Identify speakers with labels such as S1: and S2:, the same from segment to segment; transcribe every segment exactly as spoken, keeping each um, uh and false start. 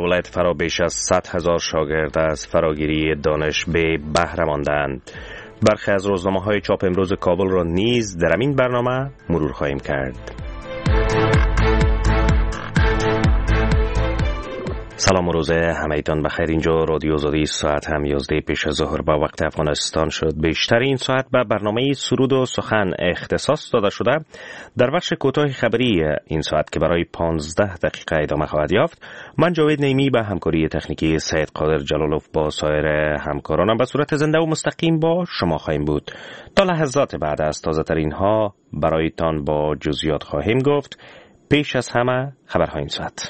S1: ولایت فرا بیش از صد هزار شاگرد از فراگیری دانش به بهره ماندند. برخی از روزنامه‌های چاپ امروز کابل را نیز در این برنامه مرور خواهیم کرد. سلام و روز همه‌تان بخیر. اینجا رادیو آزادی ساعت هم یازده پیش از ظهر به وقت افغانستان شد. بیشتر این ساعت به برنامه سرود و سخن اختصاص داده شده. در بخش کوتاه خبری این ساعت که برای پانزده دقیقه ادامه خواهد یافت، من جاوید نیمی به همکاری تکنیکی سید قادر جلالوف با سایر همکارانم به صورت زنده و مستقیم با شما خواهیم بود. تا لحظات بعد از تازه ترین ها برایتان با جزئیات خواهیم گفت. پیش از همه خبرهای این ساعت.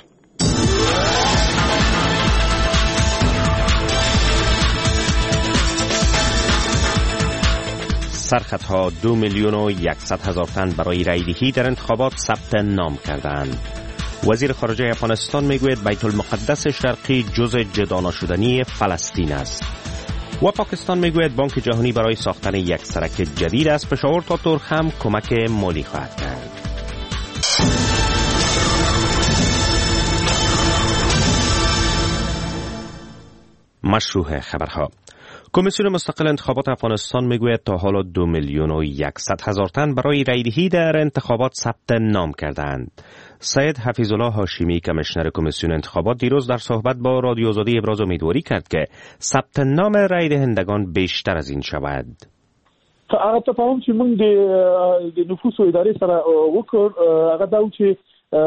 S1: سرخطها دو میلیون و یکصد هزار تن برای رایدهی در انتخابات ثبت نام کردند. وزیر خارجه افغانستان میگوید بیت المقدس شرقی جزء جدا نشدنی فلسطین است. و پاکستان میگوید بانک جهانی برای ساختن یک سرک جدید از پشاور تا ترخم کمک مالی خواهد کرد. مشروع خبرها. کمیسیون مستقل انتخابات افغانستان میگوید تا حالا دو میلیون و یکصد هزار تن برای رایدهی در انتخابات ثبت نام کردند. سید حفیظالله هاشمی کمیشنر کمیسیون انتخابات دیروز در صحبت با رادیو آزادی ابراز امیدواری کرد که ثبت نام رایدهندگان بیشتر از این شود.
S2: هغه تفاهم چې موږ د نفوس او ادارې سره وکړ هغه دا و چې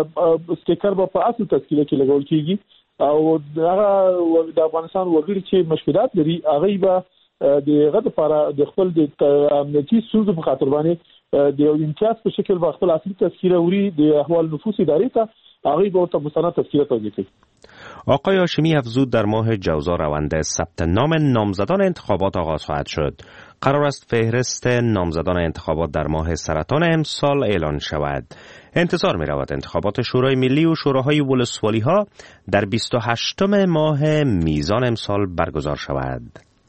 S2: سټیکر به په اصل تشکیل کې لګول کیږي او هغه د افغانستان وګړي چې مشکلات لري هغه به د هغه لپاره د خپل د امنیتي ستونزو په خاطر باندې د یو امتیاز په شکل به خپل اصلي تذکیره وری د احوال نفوس ادارې ته هغه به ته مستند تذکیره توضیح کوي.
S1: آقای هاشمی افزود در ماه جوزا روند ثبت نام نامزدان انتخابات آغاز خواهد شد. قرار است فهرست نامزدان انتخابات در ماه سرطان امسال اعلان شود. انتظار می رود انتخابات شورای ملی و شوراهای ولسوالی ها در بیست و هشتم ماه میزان امسال برگزار شود.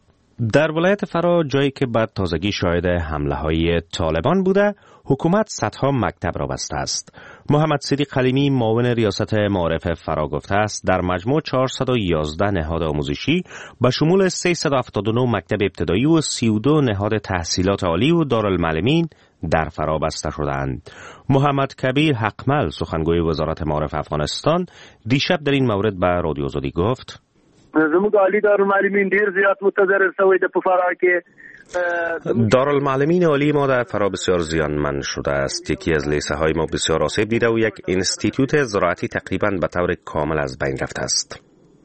S1: در ولایت فرا جایی که بعد تازگی شاهد حمله های طالبان بوده، حکومت صدها مکتب را بسته است. محمد صدیق حلیمی معاون ریاست معارف فرا گفته است در مجموع چهارصد و یازده نهاد آموزشی به شمول سیصد و هفتاد و نه مکتب ابتدایی و سی و دو نهاد تحصیلات عالی و دارالمعلمین در فرا بسته شدند. محمد کبیر حقمل سخنگوی وزارت معارف افغانستان دیشب در این مورد به رادیو آزادی گفت:
S3: زموږ عالی دارالمعلمین ډیر زیات متضرر شوی د په فرا کې.
S1: دارالمعلمین عالی ما در فرا بسیار زیانمند شده است. یکی از لیسه های ما بسیار آسیب دیده و یک اینستیتوت زراعتی تقریباً به طور کامل از بین رفته است.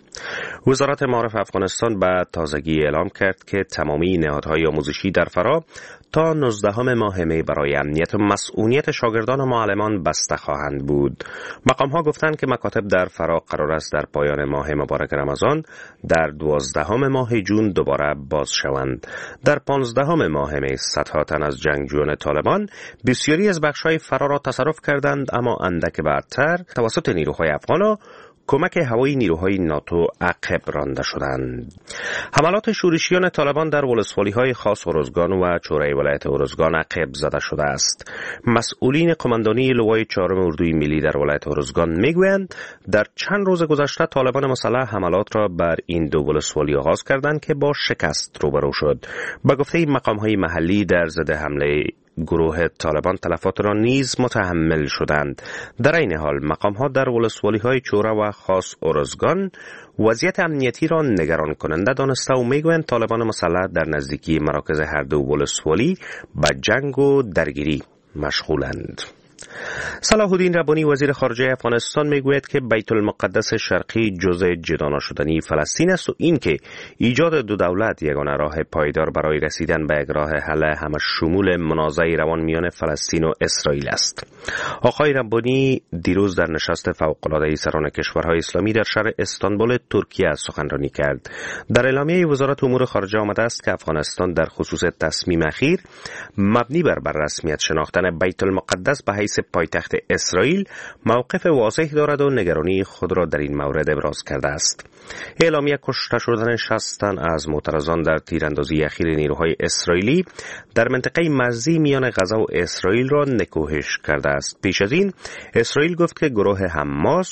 S1: وزارت معارف افغانستان به تازگی اعلام کرد که تمامی نهادهای آموزشی در فرا تا نوزدهم ماه می برای امنیت و مسئولیت شاگردان و معلمان بسته خواهند بود. مقام ها گفتند که مکاتب در فرا قرار است در پایان ماه مبارک رمضان در دوازدهم ماه جون دوباره باز شوند. در پانزدهم ماه می صدها تن از جنگجویان طالبان بسیاری از بخش‌های فرا را تصرف کردند، اما اندک بعدتر توسط نیروهای افغان کمک هوایی نیروهای ناتو عقب رانده شدند. حملات شورشیان طالبان در ولسوالی‌های خاص ارزگان و چوره ولایت ارزگان عقب زده شده است. مسئولین قماندانی لوای چهارم اردوی ملی در ولایت ارزگان میگویند در چند روز گذشته طالبان مسلح حملات را بر این دو ولسوالی آغاز کردند که با شکست روبرو شد. به گفته مقام‌های محلی در ضد حمله گروه طالبان تلفات را نیز متحمل شدند. در این حال مقام‌ها در ولسوالی‌های چوره و خاص ارزگان وضعیت امنیتی را نگران کننده دانسته و میگویند طالبان مسلح در نزدیکی مراکز هر دو ولسوالی به جنگ و درگیری مشغولند. صلاح الدین ربانی وزیر خارجه افغانستان میگوید که بیت المقدس شرقی جزء جدا نشدنی فلسطین است و این که ایجاد دو دولت یگانه راه پایدار برای رسیدن به یک راه حل همه شمول منازعه روان میان فلسطین و اسرائیل است. آقای ربانی دیروز در نشست فوق‌العاده سران کشورهای اسلامی در شهر استانبول ترکیه سخنرانی کرد. در اعلامیه وزارت امور خارجه آمده است که افغانستان در خصوص تصمیم اخیر مبنی بر بر رسمیت شناختن بیت المقدس به حیث پایتخت اسرائیل موقف واضح دارد و نگرانی خود را در این مورد ابراز کرده است. اعلامیه کشته شدن شصت تن از معترضان در تیراندازی اخیر نیروهای اسرائیلی در منطقه مرزی میان غزه و اسرائیل را نکوهش کرده است. پیش از این اسرائیل گفت که گروه حماس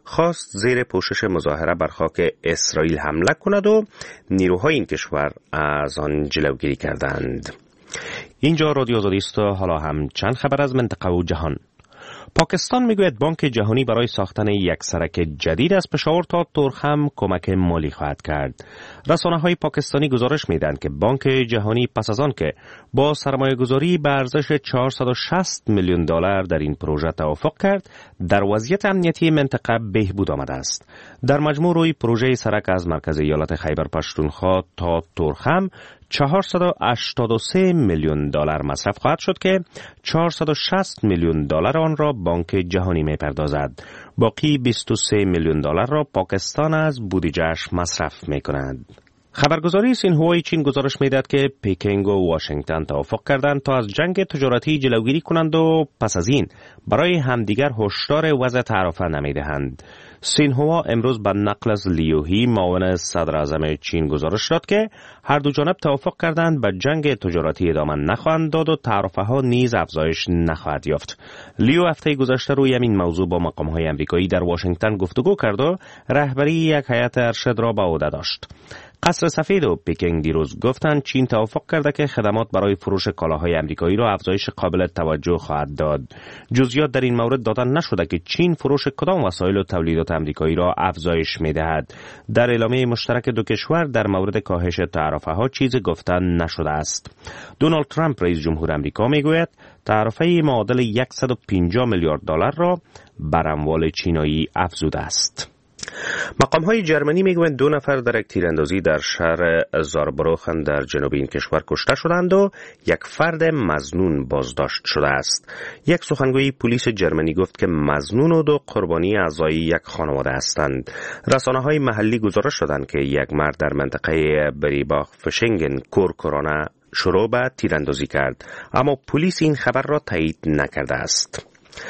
S1: خواست زیر پوشش مظاهره بر خاک اسرائیل حمله کند و نیروهای این کشور از آن جلوگیری کردند. اینجا رادیو آزادی است. حالا هم چند خبر از منطقه و جهان. پاکستان میگوید بانک جهانی برای ساختن یک سرک جدید از پشاور تا تورخم کمک مالی خواهد کرد. رسانه‌های پاکستانی گزارش میدهند که بانک جهانی پس از آن که با سرمایه‌گذاری به ارزش چهارصد و شصت میلیون دلار در این پروژه توافق کرد، در وضعیت امنیتی منطقه بهبود آمده است. در مجموع روی پروژه سرک از مرکز ایالت خیبر پختونخوا تا تورخم چهارصد و هشتاد و سه میلیون دلار مصرف خواهد شد که چهارصد و شصت میلیون دلار آن را بانک جهانی می‌پردازد. باقی بیست و سه میلیون دلار را پاکستان از بودجه‌اش مصرف می‌کند. خبرگزاری سینهوای چین گزارش می‌دهد که پکینگ و واشنگتن توافق کردند تا از جنگ تجارتی جلوگیری کنند و پس از این برای همدیگر هشدار وضع تعرفه نمی‌دهند. سینهوا امروز به نقل از لیوهی معاون صدر اعظم چین گزارش داد که هر دو جانب توافق کردند به جنگ تجارتی ادامه نخواهند داد و تعرفه ها نیز افزایش نخواهد یافت. لیو هفته گذشته روی همین موضوع با مقام های امریکایی در واشنگتن گفتگو کرد و رهبری یک هیئت ارشد را به عهده داشت. قصر سفید و پکینگ دیروز گفتند چین توافق کرده که خدمات برای فروش کالاهای امریکایی را افزایش قابل توجه خواهد داد. جزئیات در این مورد دادن نشده که چین فروش کدام وسایل و تولیدات امریکایی را افزایش می‌دهد. در اعلامیه مشترک دو کشور در مورد کاهش تعرفه ها چیزی گفتن نشده است. دونالد ترامپ رئیس جمهور آمریکا میگوید تعرفه معادل صد و پنجاه میلیارد دلار را بر اموال چینایی افزوده است. مقام‌های جرمنی میگویند دو نفر در یک تیراندازی در شهر زاربروخن در جنوب این کشور کشته شدند و یک فرد مظنون بازداشت شده است. یک سخنگوی پلیس جرمنی گفت که مظنون و دو قربانی اعضای یک خانواده هستند. رسانه‌های محلی گزارش دادند که یک مرد در منطقه بریباخ فشنگن کورکورانه شروع به تیراندازی کرد، اما پلیس این خبر را تایید نکرده است.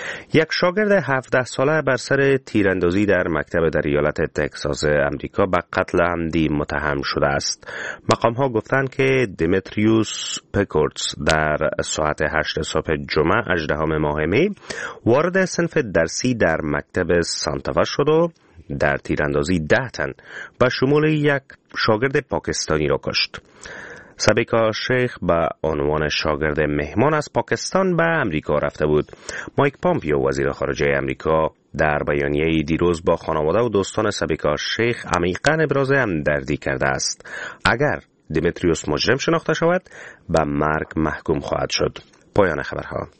S1: یک شاگرد هفده ساله بر سر تیراندازی در مکتب در ایالت تگزاس امریکا به قتل عمدی متهم شده است. مقام‌ها گفتند که دیمتریوس پکورتس در ساعت هشت صبح جمعه هجدهم ماه می وارد صنف درسی در مکتب سانتاوا شد و در تیراندازی ده تن به شمول یک شاگرد پاکستانی را کشت. سبیکا شیخ به عنوان شاگرد مهمان از پاکستان به امریکا رفته بود. مایک پامپیو وزیر خارجه امریکا در بیانیه دیروز با خانواده و دوستان سبیکا شیخ عمیقاً ابراز همدردی کرده است. اگر دیمتریوس مجرم شناخته شود به مرگ محکوم خواهد شد. پایان خبرها.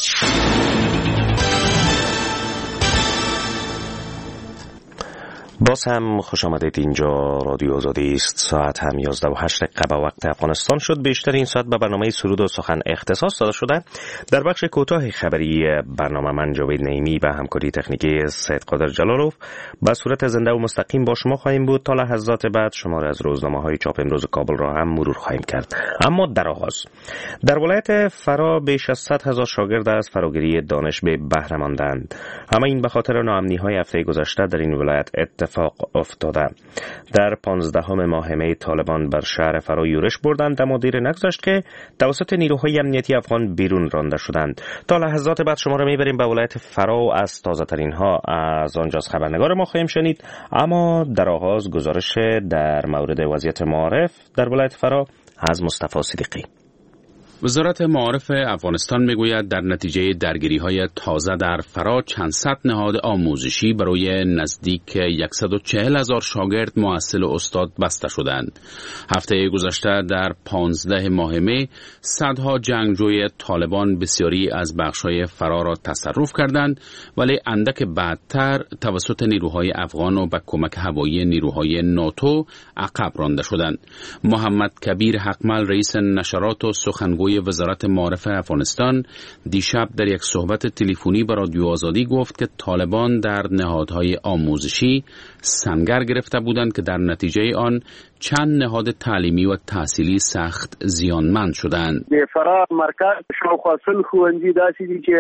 S1: باز هم خوش آمدید. اینجا رادیو آزادی است. ساعت هم یازده و هشت دقیقه به وقت افغانستان شد. بیشتر این ساعت به برنامه سرود و سخن اختصاص داده شده. در بخش کوتاه خبری برنامه من جاوید نعیمی به همکاری تکنیکی سید قادر جلالوف به صورت زنده و مستقیم با شما خواهیم بود. تا لحظات بعد شماره از روزنامه‌های چاپ امروز کابل را هم مرور خواهیم کرد. اما در آغاز در ولایت فرا بیش از صد هزار شاگرد از فراگیری دانش به بهره ماندند. همه این به خاطر ناامنی‌های هفته گذشته در این ولایت اتفاق افتاده. در پانزدهم ماه می طالبان بر شهر فرا یورش بردند، اما دیر نگذشت که توسط نیروهای امنیتی افغان بیرون رانده شدند. تا لحظات بعد شما را میبریم به ولایت فرا و از تازه ترین ها از آنجا از خبرنگار ما خواهیم شنید. اما در آغاز گزارش در مورد وضعیت معارف در ولایت فرا از مصطفی صدیقی.
S4: وزارت معارف افغانستان میگوید در نتیجه درگیری‌های تازه در فرا چند صد نهاد آموزشی برای نزدیک صد و چهل هزار شاگرد مؤثل و استاد بسته شدند. هفته گذشته در پانزده ماه می صدها جنگجوی طالبان بسیاری از بخش‌های فرا را تصرف کردند، ولی اندک بعدتر توسط نیروهای افغان و با کمک هوایی نیروهای ناتو عقب رانده شدند. محمد کبیر حقمل رئیس نشرات و سخنگوی وزارت معارف افغانستان دیشب در یک صحبت تلفنی با رادیو آزادی گفت که طالبان در نهادهای آموزشی سنگر گرفته بودند که در نتیجه آن چند نهاد تعلیمی و تحصیلی سخت زیانمند شدند.
S3: د فرا مرکز شاوخوا سل ښوونځي داسې دي چې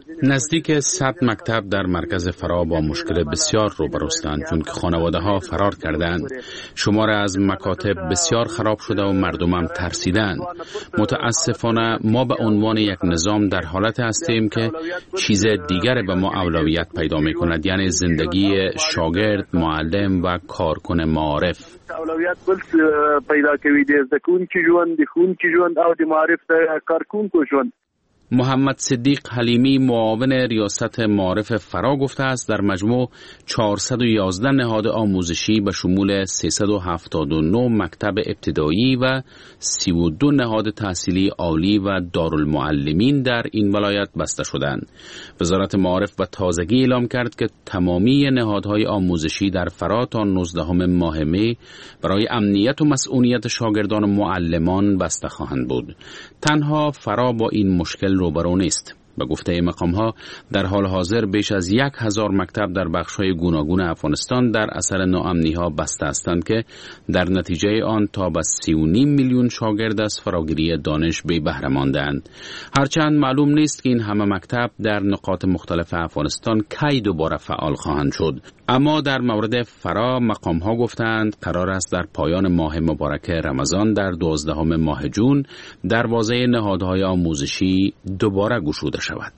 S4: نزدیک صد مکتب در مرکز فرا با مشکل بسیار روبروستند، چون که خانواده ها فرار کردند. شمار از مکاتب بسیار خراب شده و مردم هم ترسیدند. متاسفانه ما به عنوان یک نظام در حالت هستیم که چیز دیگر به ما اولویت پیدا می کند، یعنی زندگی شاگرد، معلم و کارکن معارف.
S3: اولویت بل پیدا کوي د زکون کی ژوند، د خون کی ژوند او د معارف د کارکون کو ژوند.
S4: محمد صدیق حلیمی معاون ریاست معارف فرا گفته است در مجموع چهارصد و یازده نهاد آموزشی به شمول سیصد و هفتاد و نه مکتب ابتدایی و سی و دو نهاد تحصیلی عالی و دارالمعلمین در این ولایت بسته شدند. وزارت معارف به تازگی اعلام کرد که تمامی نهادهای آموزشی در فرا تا نوزدهم ماه می برای امنیت و مسئولیت شاگردان و معلمان بسته خواهند بود. تنها فرا با این مشکل روبرو نیست. به گفته مقام‌ها در حال حاضر بیش از یک هزار مکتب در بخش‌های گوناگون افغانستان در اثر ناامنی‌ها بسته هستند که در نتیجه آن تا به سی و نیم میلیون شاگرد از فراگیری دانش بی بهره ماندند. هرچند معلوم نیست که این همه مکتب در نقاط مختلف افغانستان کی دوباره فعال خواهند شد. اما در مورد فرا مقام‌ها گفتند قرار است در پایان ماه مبارک رمضان در دوازدهم ماه جون دروازه نهادهای آموزشی دوباره گشوده شود.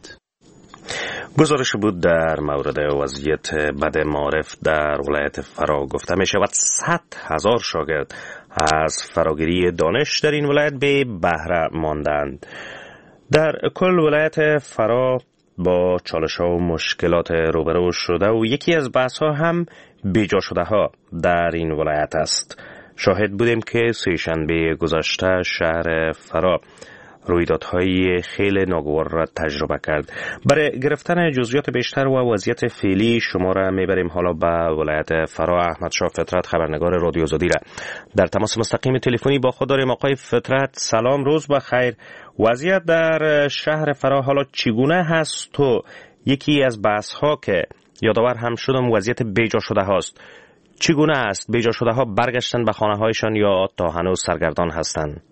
S1: گزارش بود در مورد وضعیت بد معارف در ولایت فرا. گفته می شود صد هزار شاگرد از فراگیری دانش در این ولایت به بهره ماندند. در کل ولایت فرا با چالش‌ها و مشکلات روبرو شده و یکی از بحث‌ها هم بیجا شده ها در این ولایت است. شاهد بودیم که سه‌شنبه گذشته شهر فرا رویدادهای خیلی ناگوار را تجربه کرد. برای گرفتن جزئیات بیشتر و وضعیت فعلی شما را میبریم حالا به ولایت فرا. احمد شاه فطرت خبرنگار رادیو آزادی را در تماس مستقیم تلفنی با خود داریم. آقای فطرت سلام، روز بخیر. وضعیت در شهر فرا حالا چگونه هست و یکی از بحث ها که یادآور هم شدم وضعیت بیجا شده هاست. چگونه است؟ بیجا شده ها برگشتن به خانه هایشان یا تا هنوز سرگردان هستند؟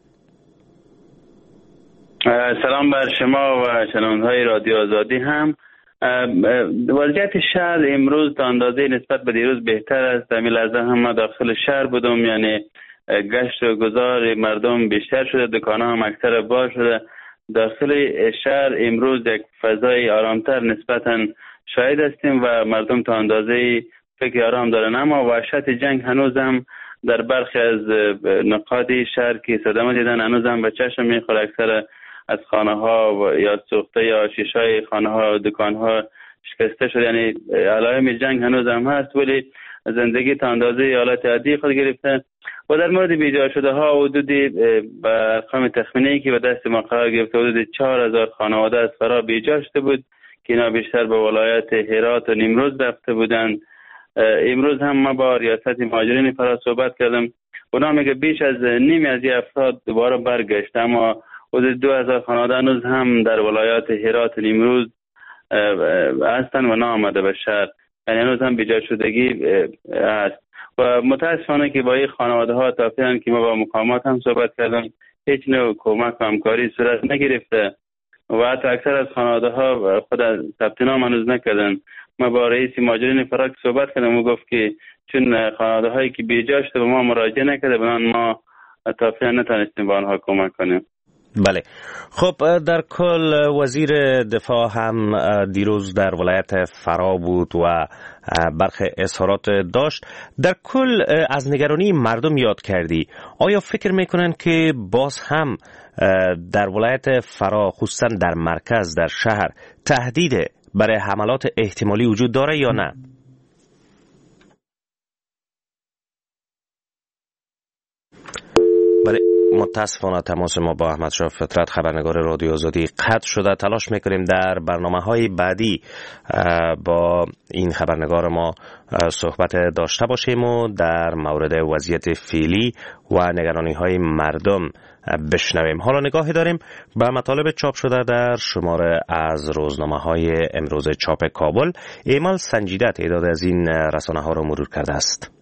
S5: سلام بر شما و شنونده‌های رادیو آزادی. هم وضعیت شهر امروز تا اندازه نسبت به دیروز بهتر است. در این لحظه هم ما داخل شهر بودم، یعنی گشت و گذار مردم بیشتر شده، دکان‌ها هم اکثر باز شده. داخل شهر امروز یک فضای آرامتر نسبتاً شاهد هستیم و مردم تا اندازه فکر آرام دارن، اما وحشت جنگ هنوز هم در برخی از نقاط شهر که صدمه دیدن هنوز هم به چشم میخوره. اکثر از خانه ها یا سوخته یا شیشه های خانه ها و دکان ها شکسته شده، یعنی علائم جنگ هنوز هم هست، ولی زندگی تا اندازه حالت عادی خود گرفته. و در مورد بیجا شده ها حدودی به ارقام تخمینی که به دست ما قرار گرفته حدود چهار هزار خانواده از فرا بیجا شده بود که اینا بیشتر به ولایت هرات و نیمروز رفته بودند. امروز هم ما با ریاست مهاجرین فرا صحبت کردم. اونا میگه بیش از نیم از این افراد دوباره برگشت، اما حدود دو هزار خانواده هنوز هم در ولایات هرات و نیمروز هستن و نامده به شهر، یعنی هنوز هم بیجا شدگی هست. و متاسفانه که با این خانواده ها تا فعلا که ما با مقامات هم صحبت کردم هیچ نوع کمک و همکاری صورت نگرفته و حتی اکثر از خانواده ها خود ثبت نام هنوز نکردن. ما با رئیس مهاجرین فرا صحبت کردم و گفت که چون خانواده هایی که بیجا شده به ما مراجعه نکرده بنان ما تا فعلا نتونستیم با آنها کمک کنیم.
S1: بله، خب در کل وزیر دفاع هم دیروز در ولایت فرا بود و برخی اظهارات داشت. در کل از نگرانی مردم یاد کردی. آیا فکر میکنن که باز هم در ولایت فرا خصوصا در مرکز در شهر تهدید برای حملات احتمالی وجود داره یا نه؟ بله، متاسفانه تماس ما با احمد شاه فطرت خبرنگار رادیو آزادی قطع شده. تلاش میکنیم در برنامه‌های بعدی با این خبرنگار ما صحبت داشته باشیم و در مورد وضعیت فعلی و نگرانی‌های مردم بشنویم. حالا نگاهی داریم به مطالب چاپ شده در شماره از روزنامه‌های امروز چاپ کابل. ایمال سنجیده تعداد از این رسانه‌ها را مرور کرده است.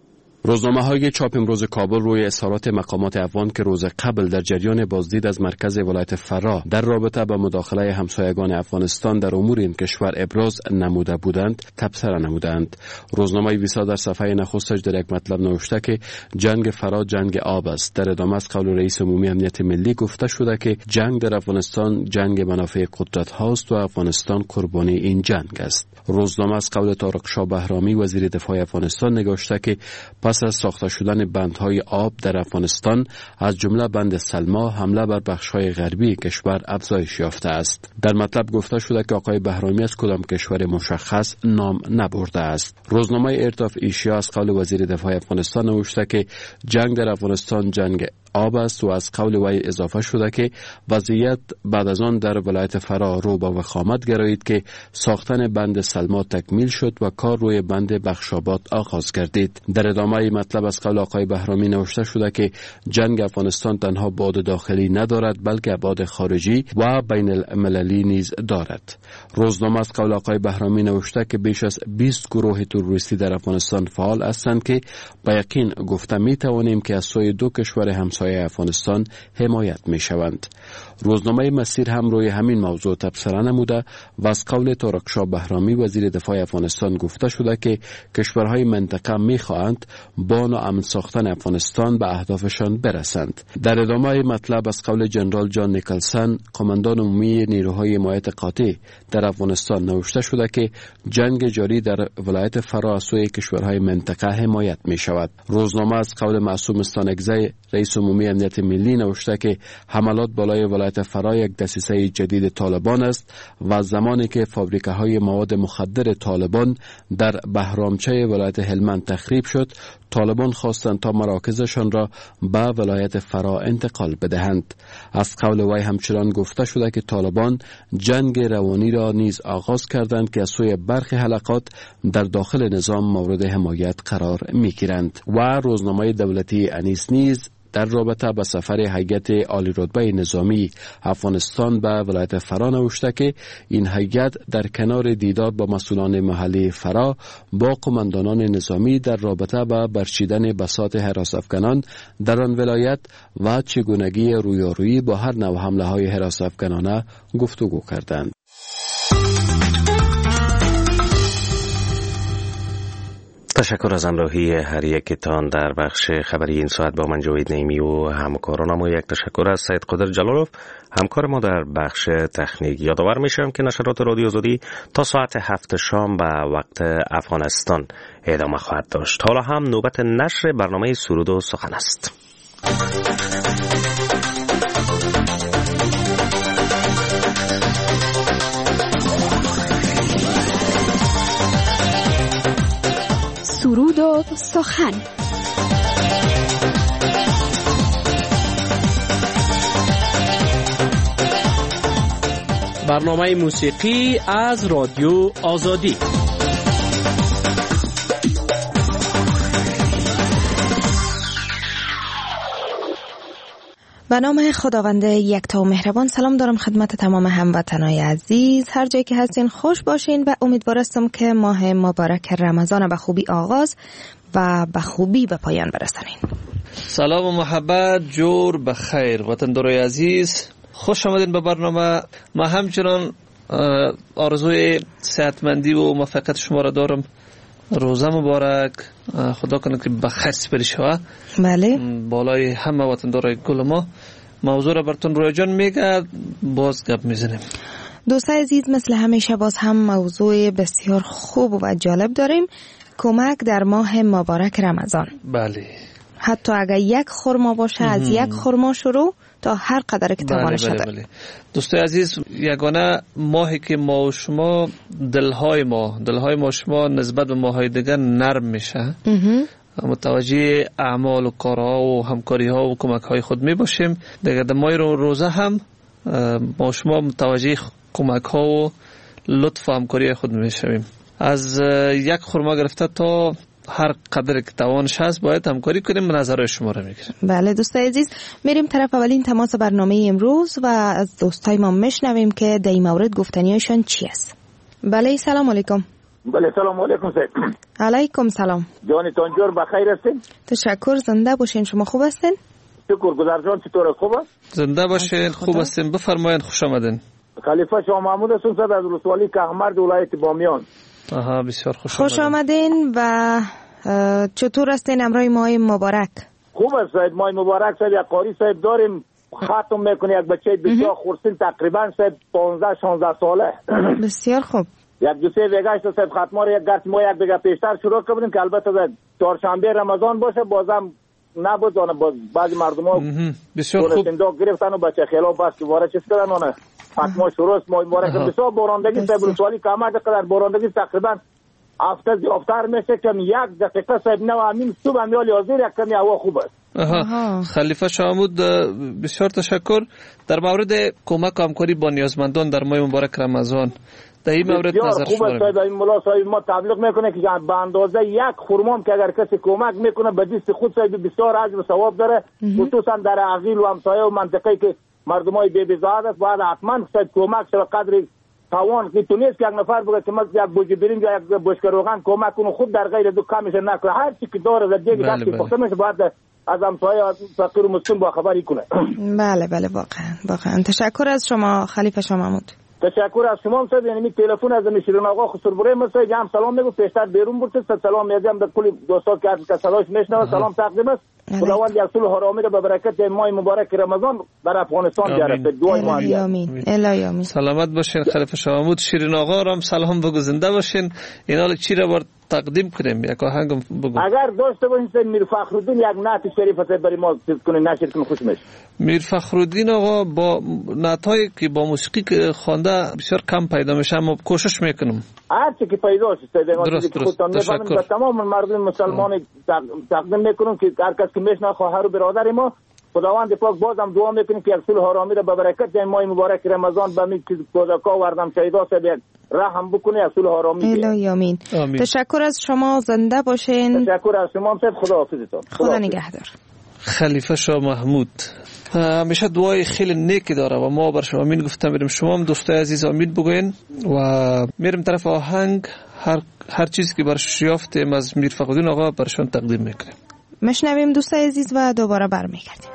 S6: روزنامه‌های چاپ امروز کابل روی اظهارات مقامات افغان که روز قبل در جریان بازدید از مرکز ولایت فرا در رابطه با مداخله همسایگان افغانستان در امور این کشور ابراز نموده بودند تبصره نمودند. روزنامه ویسا در صفحه نخستش در یک مطلب نوشته که جنگ فرا جنگ آب است. در ادامه از قول رئیس عمومی امنیت ملی گفته شده که جنگ در افغانستان جنگ منافع قدرت هاست و افغانستان قربانی این جنگ است. روزنامه از قول طارق شاه بهرامی وزیر دفاع افغانستان نگاشته که پس از ساخته شدن بندهای آب در افغانستان از جمله بند سلما حمله بر بخش‌های غربی کشور افزایش یافته است. در مطلب گفته شده که آقای بهرامی از کدام کشور مشخص نام نبرده است. روزنامه ارتاف ایشیا از قول وزیر دفاع افغانستان نوشته که جنگ در افغانستان جنگ آب است و از قول وی اضافه شده که وضعیت بعد از آن در ولایت فرا رو به وخامت گرایید که ساختن بند سلما تکمیل شد و کار روی بند بخشاباد آغاز گردید. در ادامه مطلب از قول آقای بهرامی نوشته شده که جنگ افغانستان تنها بعد داخلی ندارد بلکه ابعاد خارجی و بین المللی نیز دارد. روزنامه از قول آقای بهرامی نوشته که بیش از بیست گروه تروریستی در افغانستان فعال هستند که با یقین گفته می توانیم که از سوی دو کشور همسایه افغانستان حمایت می شوند. روزنامه مسیر هم روی همین موضوع تبصره نموده و از قول طارق شاه بهرامی وزیر دفاع افغانستان گفته شده که کشورهای منطقه می خواهند با ناامن ساختن افغانستان به اهدافشان برسند. در ادامه مطلب از قول جنرال جان نیکلسن قماندان عمومی نیروهای حمایت قاطع در افغانستان نوشته شده که جنگ جاری در ولایت فرا از سوی کشورهای منطقه حمایت می شود. روزنامه از قول معصوم استانکزی رئیس عمومی امنیت ملی نوشته که حملات بالای ولایت فرا یک دسیسه جدید طالبان است و زمانی که فابریکه های مواد مخدر طالبان در بهرامچه ولایت هلمند تخریب شد، طالبان خواستند تا مراکزشان را به ولایت فرا انتقال بدهند. از قول وی همچنان گفته شده که طالبان جنگ روانی را نیز آغاز کردند که از سوی برخی حلقات در داخل نظام مورد حمایت قرار می‌گیرند. و روزنامه دولتی انیس نیز در رابطه با سفر هیئت عالی رتبه نظامی افغانستان به ولایت فرا نوشته که این هیئت در کنار دیدار با مسئولان محلی فرا با قماندانان نظامی در رابطه با برچیدن بساط حراس افغانان در آن ولایت و چگونگی رویارویی با هر نوع حمله های حراس افغانانه گفتگو کردند.
S1: تشکر از همراهی هر یکتان در بخش خبری این ساعت با من جوید نعیمی و همکارانم و یک تشکر از سید قدر جلالوف همکار ما در بخش تکنیک. یادآور میشم که نشرات رادیو آزادی تا ساعت هفت شام به وقت افغانستان ادامه خواهد داشت. حالا هم نوبت نشر برنامه سرود و سخن است.
S7: سرود و سخن.
S8: برنامه موسیقی از رادیو آزادی.
S9: به نام خداوند یکتا و مهربان سلام دارم خدمت تمام هموطنای عزیز. هر جایی که هستین خوش باشین و امیدوار هستم که ماه مبارک رمضان به خوبی آغاز و به خوبی به پایان برسانین.
S10: سلام و محبت جور بخیر وطندارای عزیز، خوش آمدین به برنامه. ما همچنان آرزوی صحتمندی و موفقیت شما را دارم. روزه مبارک، خدا کنه که بخیر سپری شوه.
S9: بله.
S10: بالای همه وطندارای گل ما موضوع را براتون رویا جان میگه، باز گپ میزنیم.
S9: دوستای عزیز، مثل همیشه باز هم موضوع بسیار خوب و جالب داریم. کمک در ماه مبارک رمضان.
S10: بله.
S9: حتی اگر یک خرما باشه از یک خرما شروع تا هر قدر که توانش
S10: بله
S9: داره.
S10: بله. دوستای عزیز، یگانه ماهی که ما و شما دلهای ما دلهای ما شما نسبت به ماهای دیگر نرم میشه، متوجه اعمال و کارها و همکاری ها و کمک های خود می باشیم. دیگه در ماه روزه هم ما شما متوجه کمک ها و لطف و همکاری خود می شویم. از یک خرما گرفته تا هر قدر که توانش هست باید همکاری کنیم. نظرهای شما رو میگیریم.
S9: بله دوستای عزیز، میریم طرف اولین تماس برنامه امروز و از دوستای ما میشنویم که در این مورد گفتنیشان چی است. بله سلام علیکم.
S11: بله سلام علیکم صاحب.
S9: علیکم سلام.
S11: جانتان جور بخیر هستین؟
S9: تشکر. زنده باشین. شما خوب هستین؟
S11: شکر. گذر جان چطور است؟ خوب است؟
S10: زنده باشین. خوب هستین. بفرمایید. خوش آمدین.
S11: خلیفه شاه محمود هستم صاحب از ولسوالی کهمرد ولایت بامیان.
S10: آها بسیار خوش
S9: آمدین. خوش آمدین و چطور هستین امروز ماه مبارک؟
S11: خوب است صاحب. ماه مبارک صاحب. یک قاری صاحب داریم ختم میکنه یک بچه بسیار خورسین تقریبا صاحب پانزده شانزده ساله.
S9: بسیار خوب.
S11: یک دو سه وگشت صاحب ختمه رو یک گرچه ما یک دیگه پیشتر شروع کردیم که البته چهارشنبه رمضان باشه بازم نبود اون باز بعضی مردم ها
S10: بسیار خوب
S11: صندوق گرفتن و بچه خلاف بس که وارد چیز کردن اون ختمه شروع است. ما مبارک بسیار بارندگی صاحب ولسوالی کامل قدر بارندگی تقریبا هفته زیادتر میشه که یک دقیقه صاحب نه همین صبح میال حاضر یک کمی هوا خوب است.
S10: آها. خلیفه شاه محمود بسیار تشکر. در مورد کمک و همکاری با نیازمندان در ماه مبارک رمضان در این مورد نظر شما
S11: خوب است. این ملا صاحب ما تبلیغ میکنه که به اندازه یک خرمام که اگر کسی کمک میکنه به دست خود صاحب بسیار اجر و ثواب داره، خصوصا در عقیل و همسایه و منطقه‌ای که مردمای بی بیزاد است باید حتما صاحب کمک شود قدر توان که تونست که یک نفر بگه که مثلا یک بوجه برنج یا یک بشکه روغن کمک کنه خود در غیر دو کمش نکنه هر چی که داره دیگه دست که پخته میشه باید از همسایه فقیر و مسکین با خبری کنه.
S9: بله بله واقعا واقعا تشکر از شما خلیفه شاه محمود.
S11: تشکر از شما صاحب. یعنی تلفن از شیرین آقا خسروبره مسای هم سلام میگم پیشتر بیرون برد سلام میگم به کلی دوستان که از صداش میشنوه سلام تقدیم است. خداوند یکسول حرامی را به برکت ماه مبارک رمضان در افغانستان بیاره. دعای ما
S9: آمین. الهی آمین.
S10: سلامت باشین خلیفه شاه محمود. شیرین آقا را هم سلام بگو زنده باشین. اینا چی را بر تقدیم کنیم یک آهنگ بگو.
S11: اگر داشته باشین میر فخرالدین یک نعت شریف است برای ما چیز کنین نشر کنین خوش میشه.
S10: میر فخرالدین آقا با نعتایی که با موسیقی خوانده بسیار کم پیدا میشه اما کوشش میکنم
S11: هر چی که پیدا شده
S10: درست درست
S11: تشکر. به تمام مردم مسلمان تقدیم میکنم که هر کس که میشناسه خواهر و برادر ما خداوند پاک بازم دعا میکنیم که یکسول حرامی را به برکت این ماه مبارک رمضان به می کودکا وردم شهیدا صاحب رحم بکنه یکسول حرامی.
S9: الهی آمین. تشکر از شما. زنده باشین.
S11: تشکر از شما صاحب. خدا حافظتون.
S9: خدا نگهدار.
S10: خلیفه شاه محمود همیشه دعای خیلی نیکی داره و ما بر شما امین گفتم بریم شما هم دوستای عزیز امید بگوین و میرم طرف آهنگ. هر هر چیزی که برش یافتیم از میر فخرالدین آقا برشون تقدیم میکنیم.
S9: مشنویم دوستای عزیز و دوباره برمیگردیم.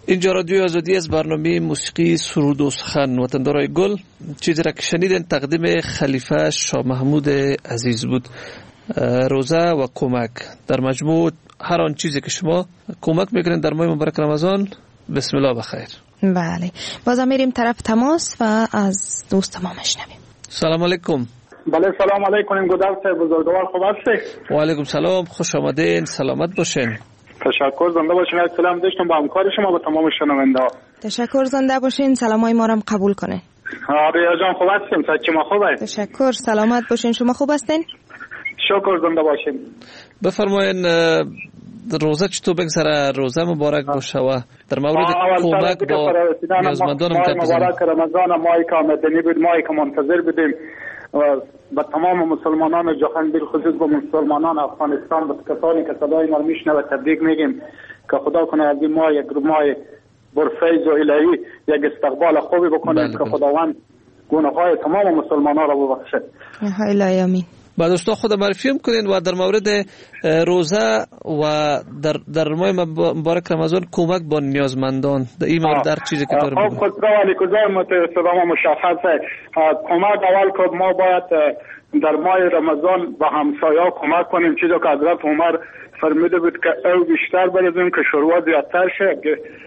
S10: اینجا رادیو آزادی از برنامه موسیقی سرود و سخن وطندارای گل. چیزی را که شنیدین تقدیم خلیفه شاه محمود عزیز بود. روزه و کمک در مجموع هر آن چیزی که شما کمک میکنین در ماه مبارک رمضان، بسم الله بخیر.
S9: بله، بازم میریم طرف تماس و از دوست ما میشنویم.
S10: سلام علیکم.
S12: بله سلام علیکم گودرت بزرگوار، خوب هستی؟
S10: و علیکم سلام، خوش آمدین، سلامت باشین.
S12: تشکر، زنده باشین. سلام داشتم با همکار شما با تمام شنونده ها.
S9: تشکر، زنده باشین، سلامای ما رو قبول کنه.
S12: ریا جان خوب هستیم؟ صحت شما خوبه؟
S9: تشکر، سلامت باشین. شما خوب هستین؟
S12: شکر، زنده باشین.
S10: بفرمایین روزه چطور بگذره؟ روزه مبارک باشه و در مورد کمک با نیازمندان
S12: مبارک رمضان ماهی که آمدنی بود، ماهی که منتظر بودیم و با تمام مسلمانان جهان بالخصوص با مسلمانان افغانستان، با کسانی که صدای ما میشنوه تبریک میگیم که خدا کنه از این ماه یک ماه برفیض و الهی یک استقبال خوبی بکنه که خداوند گناههای تمام مسلمانان را ببخشه.
S9: الهی آمین.
S10: بعد دوستا خود معرفی کنین و در مورد روزه و در در ماه مبارک رمضان کمک با نیازمندان در این مورد در چیزی که داریم.
S12: خب خود را علی کجای متأسفانه مشخصه کمک اول که ما باید در ماه رمضان با همسایه‌ها کمک کنیم، چیزی که حضرت عمر فرموده بود که او بیشتر بریزیم که شوروا زیادتر شه،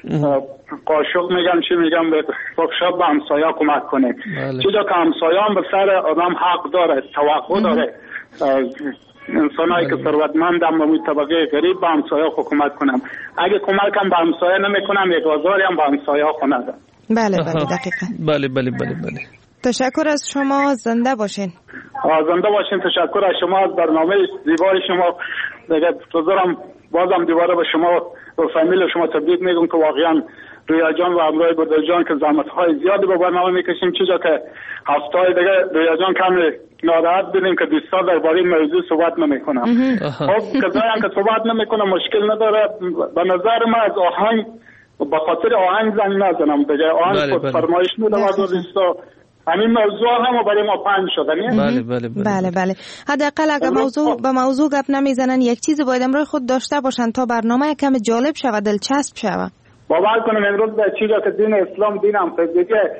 S12: قاشق میگم چی میگم به بخشاب به همسایه‌ها کمک کنیم. چیزی که همسایه‌ها هم به سر آدم حق داره، توقع داره. انسانایی که ثروتمندم و می طبقه غریب به همسایه‌ها کمک کنم. اگه کمک هم به همسایه نمیکنم یک آزاری هم به همسایه‌ها کنم.
S9: بله بله دقیقاً.
S10: بله بله بله بله.
S9: تشکر از شما، زنده باشین.
S12: زنده باشین. تشکر از شما، از برنامه زیبای شما. دیگه بذارم بازم دیواره به شما و فامیل شما تبریک میگم که واقعا رویا جان و همراه بردر جان که زحمت‌های زیادی به برنامه میکشیم، چیزا که هفته‌های دیگه رویا جان کم ناراحت بودیم که دوستا درباره موضوع صحبت نمیکنم. خب کسایی که صحبت نمیکنم مشکل نداره. به نظر من از آهنگ به خاطر آهنگ زنگ نزنم دیگه. آهنگ خود فرمایش میده و دوستا همین موضوع هم برای ما پنج شده.
S10: بله بله بله
S9: بله بله. حداقل اگه موضوع به موضوع گپ نمیزنن یک چیزی باید امروز خود داشته باشن تا برنامه کم جالب شود، دلچسب شود.
S12: باور کنم امروز در چیزی که دین اسلام دین هم دیگه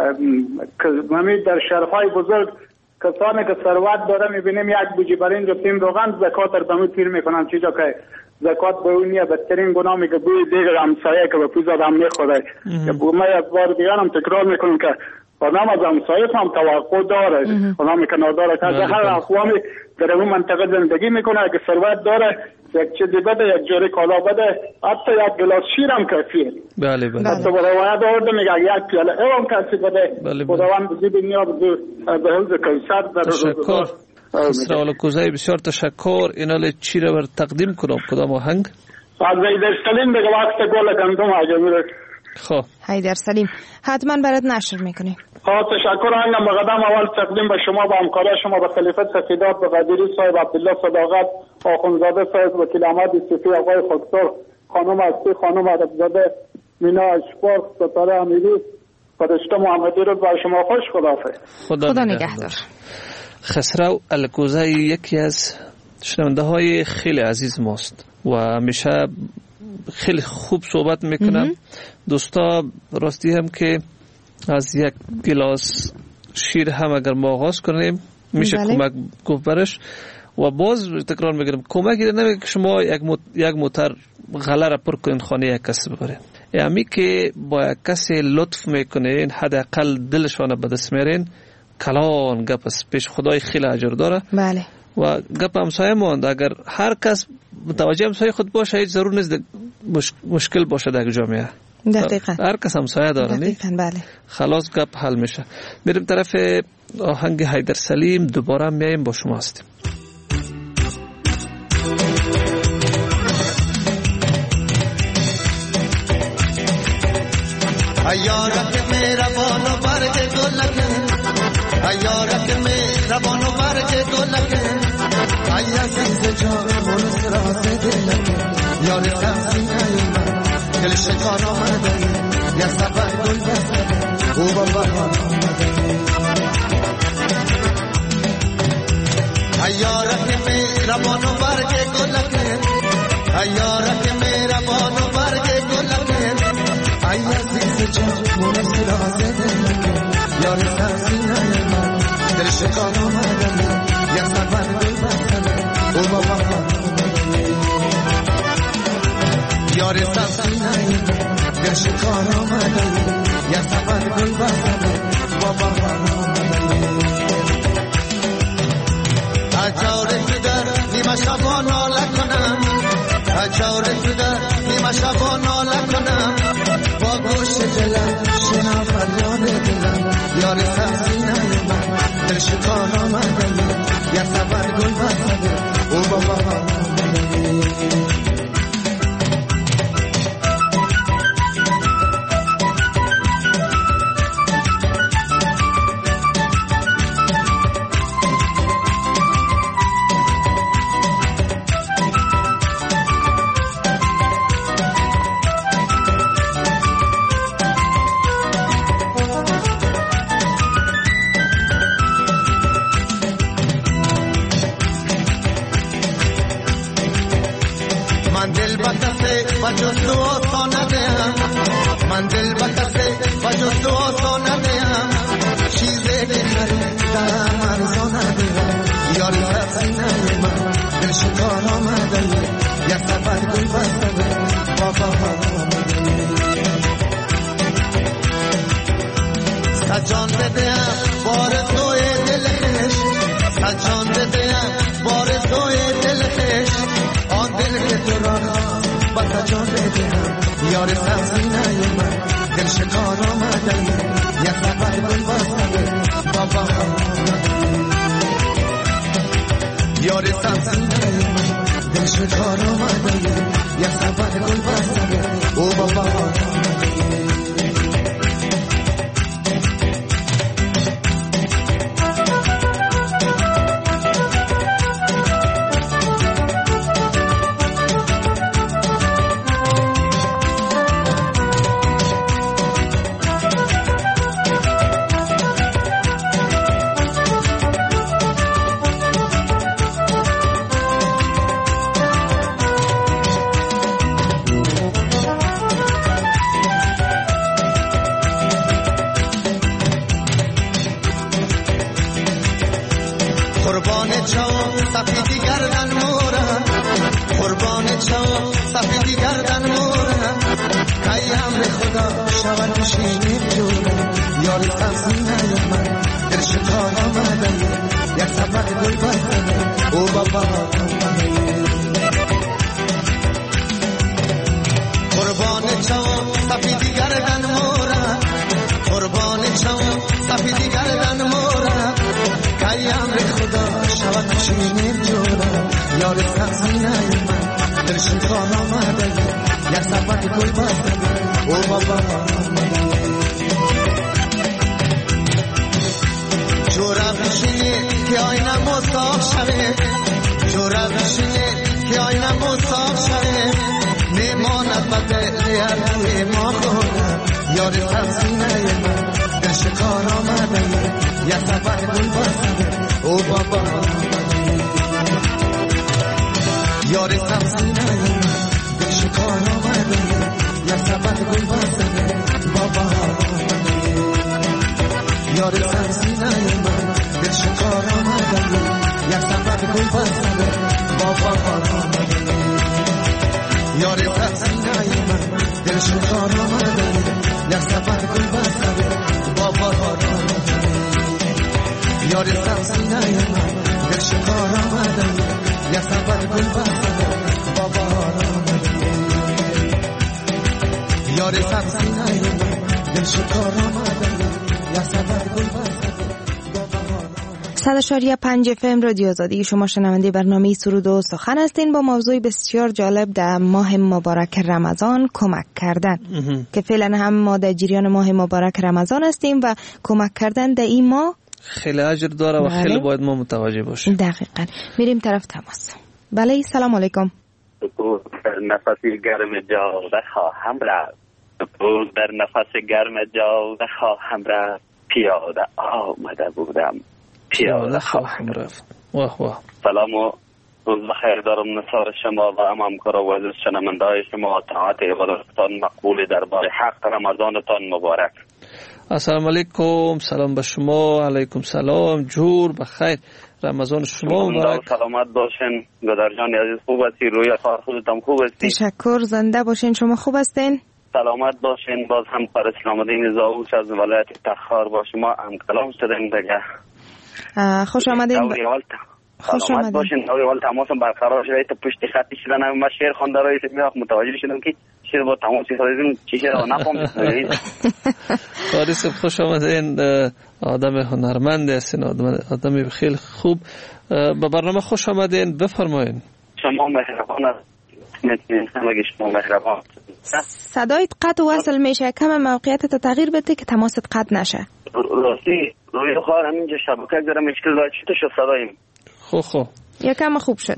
S12: که در شهرهای بزرگ کسانی که ثروت داره میبینیم یک بوجی برنج و تیم روغن زکات در دمو پیر میکنن، چیزی که زکات به اونیه بدترین گناه میگه بوی دیگر همسایه که به پوز آدم میخوره. که ما یک بار دیگر هم تکرار میکنم که آدم از همسایه هم توقع داره، آدمی که نداره که هر اقوامی در اون منطقه زندگی میکنه اگه ثروت داره یک چیزی بده، یک جوری کالا بده، حتی یک گلاس شیر هم کافیه.
S10: بله بله.
S12: حتی به روایت آورده میگه یک پیاله او هم کافی بده. خداوند بزرگ دنیا به حوض کوثر در
S10: تشکر. خسرو الکوزی بسیار تشکر. اینال چی رو تقدیم کنم؟ کدام آهنگ؟
S12: از حیدر سلیم دیگه وقت گل گندم اگه میره.
S10: خب
S9: حیدر سلیم حتما برات نشر میکنیم.
S12: خب تشکر. آهنگم به قدم اول تقدیم به شما، به همکارای شما، به خلیفه سفیدات، به قدیری صاحب، عبدالله صداقت، آخوندزاده صاحب، وکیل احمد صفی، آقای خاکسار، خانم استی، خانم عربزاده، مینا اشفاق، ستاره امیری، فرشته محمدی رو برای شما خوش. خداحافظ.
S10: خدا,
S9: خدا نگهدار.
S10: خسرو الکوزی یکی از شنونده های خیلی عزیز ماست و همیشه خیلی خوب صحبت میکنم. دوستا راستی هم که از یک گلاس شیر هم اگر ما آغاز کنیم میشه بله. کمک گفت برش. و باز تکرار میگیرم کمکی نمیگه که شما یک موت... یک موتر غله را پر کنین خانه یک کس ببرین. یعنی که با یک کسی لطف میکنین حداقل دلشان به دست میارین، کلان گپ است، پیش خدای خیلی اجر داره.
S9: بله.
S10: و گپ همسایه ماند اگر هر کس متوجه همسایه خود باشه هیچ ضرور نیست مش... مشکل باشه در جامعه.
S9: دقیقاً.
S10: هر کس همسایه داره نی؟
S9: دقیقاً بله.
S10: خلاص گپ حل میشه. میریم طرف آهنگ حیدر سلیم، دوباره میایم با شما هستیم.
S13: ایارک میرا بانو برگ دولکه، ایارک میرا بانو برگ دولکه، ایا چیز جان منصرات دلکه، یار کسی نیومد دل شکار آمده، یا سبر گل بسته او بابا آمده. ایارک میرا بانو برگ دولکه، ایارک میرا بانو برگ دولکه، عزیز جان مونس رازه دلکه یار سرزینه من دل شکار آمدم یک سفر گل بستم او بابا یار سرزینه من دل شکار آمدم یک سفر گل بستم بابا اجار تو در نیمه شبا ناله کنم اجار تو در نیمه شبا ناله کنم با گوش دلم شنا فریاد دلم یار سرزینه من دل شکار آمدم یک سفر گل بستم او بابا
S9: صد و چهار و پنج اف ام رادیو آزادی. شما شنونده برنامه سرود و سخن هستین با موضوع بسیار جالب در ماه مبارک رمضان، کمک کردن که فعلا هم ما در جریان ماه مبارک رمضان هستیم و کمک کردن در این ماه
S10: خیلی اجر داره و خیلی باید ما متوجه باشیم.
S9: دقیقاً. میریم طرف تماس. بله، سلام علیکم.
S14: نفسی گرم جاده خواهم رفت، در نفس گرم جاده خواهم رفت، پیاده آمده بودم پیاده خواهم رفت.
S10: واه واه.
S14: سلام و روز بخیر دارم. نثار شما و همکارا و عزیز شنونده‌های شما، طاعت عبادتتان مقبول دربار حق. رمضانتان مبارک.
S10: السلام علیکم. سلام به شما. علیکم سلام. جور بخیر. رمضان شما مبارک.
S14: سلامت باشین. گدر جان عزیز خوب هستی؟ روی کار خودتان خوب هستی؟
S9: تشکر. زنده باشین. شما خوب هستین؟
S14: سلامت باشین. باز هم پر اسلام الدین زاوش از ولایت تخار با شما هم کلام شدیم دیگه.
S9: خوش آمدین.
S14: خوش آمدین. باشین. دوری وال تماسم برقرار شده. تا پشت خطی شدن من شعر خوانده روی سمیاق متوجه شدم که شعر با تماسی خودم چی شعر رو نفهمیدم.
S10: قاری خوش آمدین. آدم هنرمند هستین، آدم آدم خیلی خوب. به برنامه خوش آمدین. بفرمایید.
S14: شما مهربان هستین. همگی شما مهربان.
S9: صدایت قطع و وصل میشه. کم موقعیت تغییر بده که تماست قطع نشه.
S14: راستی روی خواهر همینجا شبکه داره مشکل داره. چطور شد صدایم؟
S10: خو خو
S9: یکم خوب شد.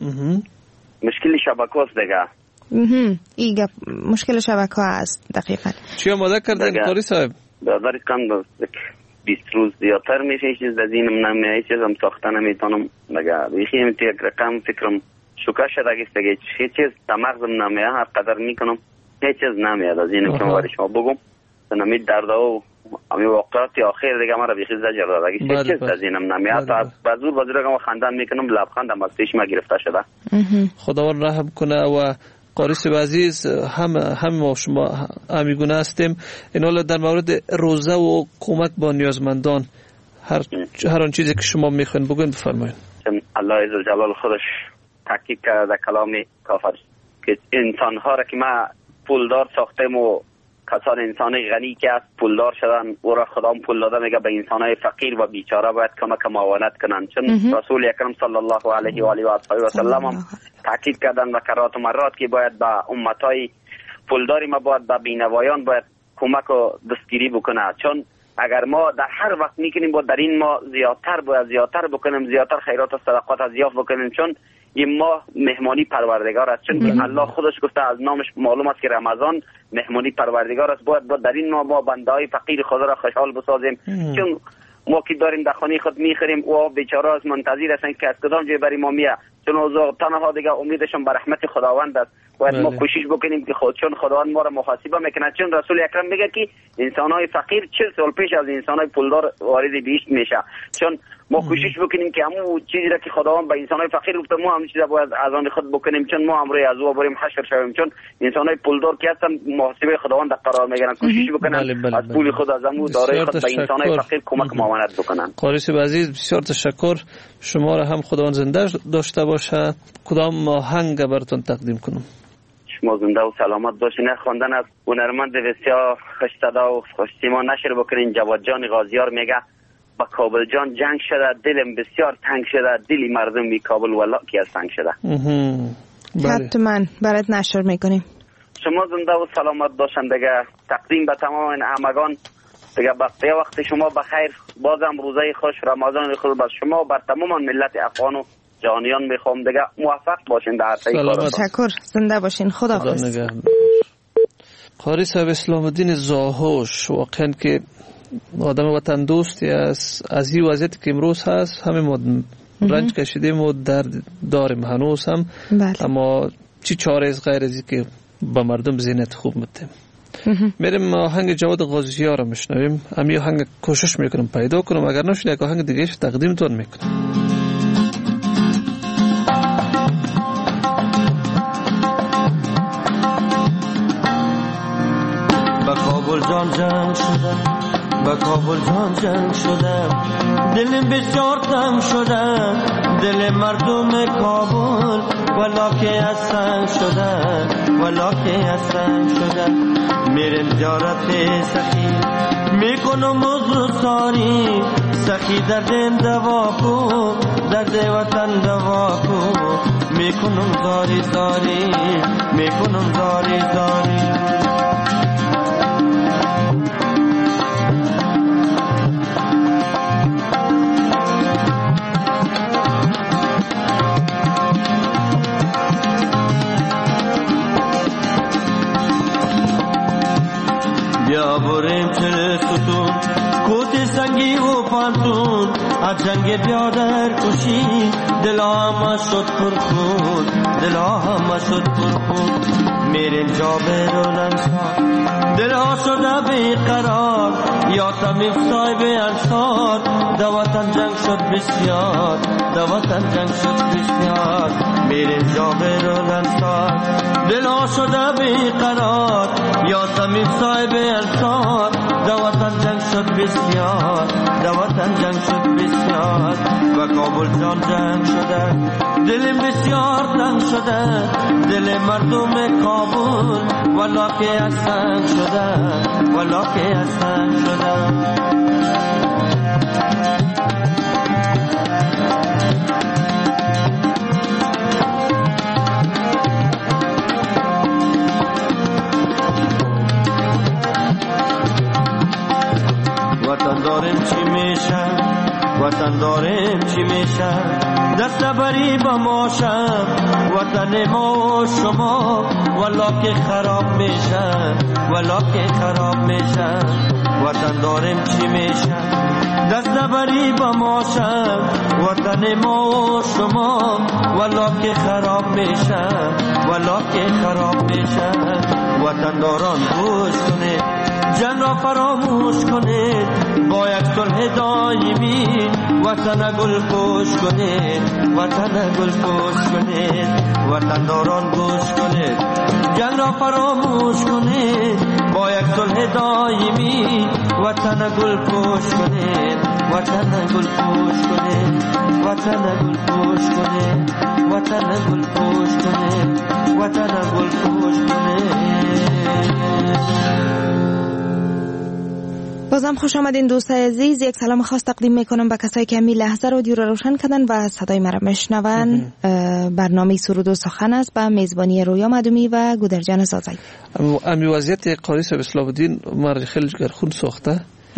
S14: مشکل شبکه است دیگه.
S9: ایگه مشکل شبکه است دقیقا.
S10: چی آماده کردین قاری صاحب؟
S14: داری کم بیست روز زیادتر میشه. هیچ چیز از اینم نمیه. هیچ چیز هم ساخته نمیتونم دیگه. بیخی هم یک رقم فکرم شکر شده است دیگه. هیچ چیز تمغزم نمیه. هر قدر میکنم هیچ چیز نمیاد از اینم که وارد شما بگم. نمید درده و امی واقعات آخر دیگه مرا بیخی زجر داد. اگه هیچ چیز از اینم نمیاد. تا بازور بازور که خندان میکنم لبخندم از پیش ما گرفته شده.
S10: خداوند رحم کنه. و قاری صاحب عزیز هم هم ما شما همیگونه هستیم. این حالا در مورد روزه و کمک با نیازمندان هر هر آن چیزی که شما میخواین بگوین بفرمایید.
S14: الله عز جلال خودش تحقیق کرده کلام کافر که انسان ها را که ما پولدار ساختیم و کسان انسان غنی که است پولدار شدن او را خدا پول داده میگه به انسان های فقیر و بیچاره باید کمک معاونت کنن. چون رسول اکرم صلی الله علیه و آله و آله و سلم هم تاکید کردن و کرات و مرات که باید به امت های پولداری ما باید به بینوایان باید کمک و دستگیری بکنه. چون اگر ما در هر وقت میکنیم با در این ما زیادتر باید زیادتر بکنیم، زیادتر خیرات و صدقات از یافت بکنیم. چون این ماه مهمانی پروردگار است. چون الله خودش گفته از نامش معلوم است که رمضان مهمانی پروردگار است. باید با در این ماه ما بنده های فقیر خدا را خوشحال بسازیم. چون ما که داریم در خانه خود میخوریم او بیچاره است منتظر هستند که از کدام جای برای ما میاد. چون اوضاع تنها دیگه امیدشون به رحمت خداوند است. باید ما کوشش بکنیم که خود چون خداوند ما را محاسبه میکنه. چون رسول اکرم میگه که انسان‌های فقیر چهل سال پیش از انسان‌های پولدار وارد بهشت میشه. چون ما کوشش بکنیم که همون چیزی را که خداوند به انسان‌های فقیر گفته ما هم چیزا باید از آن خود بکنیم. چون ما امروز از او بریم حشر شویم. چون انسان‌های پولدار که هستن محاسبه خداوند قرار میگیرن. کوشش بکنن بله بله از پول خود از امو دارای خود به انسان‌های فقیر کمک معاونت بکنن.
S10: قاری صاحب عزیز بسیار تشکر. شما را هم خداوند زنده داشته باشه. کدام آهنگ براتون تقدیم کنم؟
S14: شما زنده و سلامت باشین. خواندن از هنرمند بسیار خوش صدا و خوش سیما نشر بکنین. جواد جان غازیار میگه با کابل جان جنگ شده دلم بسیار تنگ شده دلی مردم بی کابل ولا کی از تنگ شده.
S9: حتما برات نشر میکنیم.
S14: شما زنده و سلامت باشین دیگه. تقدیم به تمام همگان دیگه. بقیه وقت شما بخیر. بازم روزه خوش رمضان خوش بر شما بر تمام ملت افغان و جانیان میخوام دیگه. موفق باشین در هر کار.
S9: تشکر. زنده باشین. خدا حافظ.
S10: قاری صاحب اسلام الدین زاهوش واقعا که آدم وطن دوستی است. از این وضعیتی که امروز هست همه ما رنج کشیدیم و درد داریم هنوز هم.
S9: بله.
S10: اما چی چاره از غیر از که با مردم ذهنیت خوب میدیم. میریم آهنگ جواد غازیار رو میشنویم. امی آهنگ کوشش میکنم پیدا کنم. اگر نشد یک آهنگ دیگه تقدیم تون میکنم.
S15: با کابل جان جنگ شدم با کابل جان جنگ شدم دلم بسیار تنگ شدم دل مردم کابل ولا که از سنگ شدم ولا که از سنگ شدم میرم زیارت سخی میکنم عذر ساری سخی دردم دوا کو درد وطن دوا کو میکنم زاری زاری میکنم زاری زاری بیا بریم چه ستون کوت سنگی و پانتون از جنگ بیادر کشی دلا همه شد پرخون دلا همه شد پرخون میریم جابر و لنسار دلا شده بیقرار یا تمیم صاحب انصار دواتن جنگ شد بسیار دواتن جنگ شد بسیار میریم جابر و لنسار دلا شده بیقرار یا تمیم صاحب انصار دواتن جنگ شد بسیار دواتن جنگ شد بسیار و کابل جان جنگ شده دل بسیار تنگ شده دل مردم کابل والا که از تنگ شده والا که از تنگ شده وطن داریم چی میشه وطن داریم چی میشه دست بری با ماشم وطن ما و شما والا که خراب میشه والا که خراب میشه وطن داریم چی میشه دست بری با ماشم وطن ما و شما والا که خراب میشه والا که خراب میشه وطن داران گوش کنید جنگ را فراموش کنید با یک صلح دائمی وطن گل پوش کنید وطن گل پوش کنید وطن داران گوش کنید جنگ را فراموش کنید با یک صلح دائمی وطن گل پوش کنید وطن گل پوش کنید وطن گل پوش کنید وطن گل پوش کنید وطن گل پوش کنید.
S9: بازم خوش آمدین دوستای عزیز. یک سلام خاص تقدیم میکنم به کسایی که همین لحظه رادیو رو روشن کردن و صدای مرا میشنون. برنامه سرود و سخن است به میزبانی رویا مدومی و گودرجان سازایی.
S10: امی وضعیت قاری صاحب اسلام الدین ما خیلی گرخون ساخته،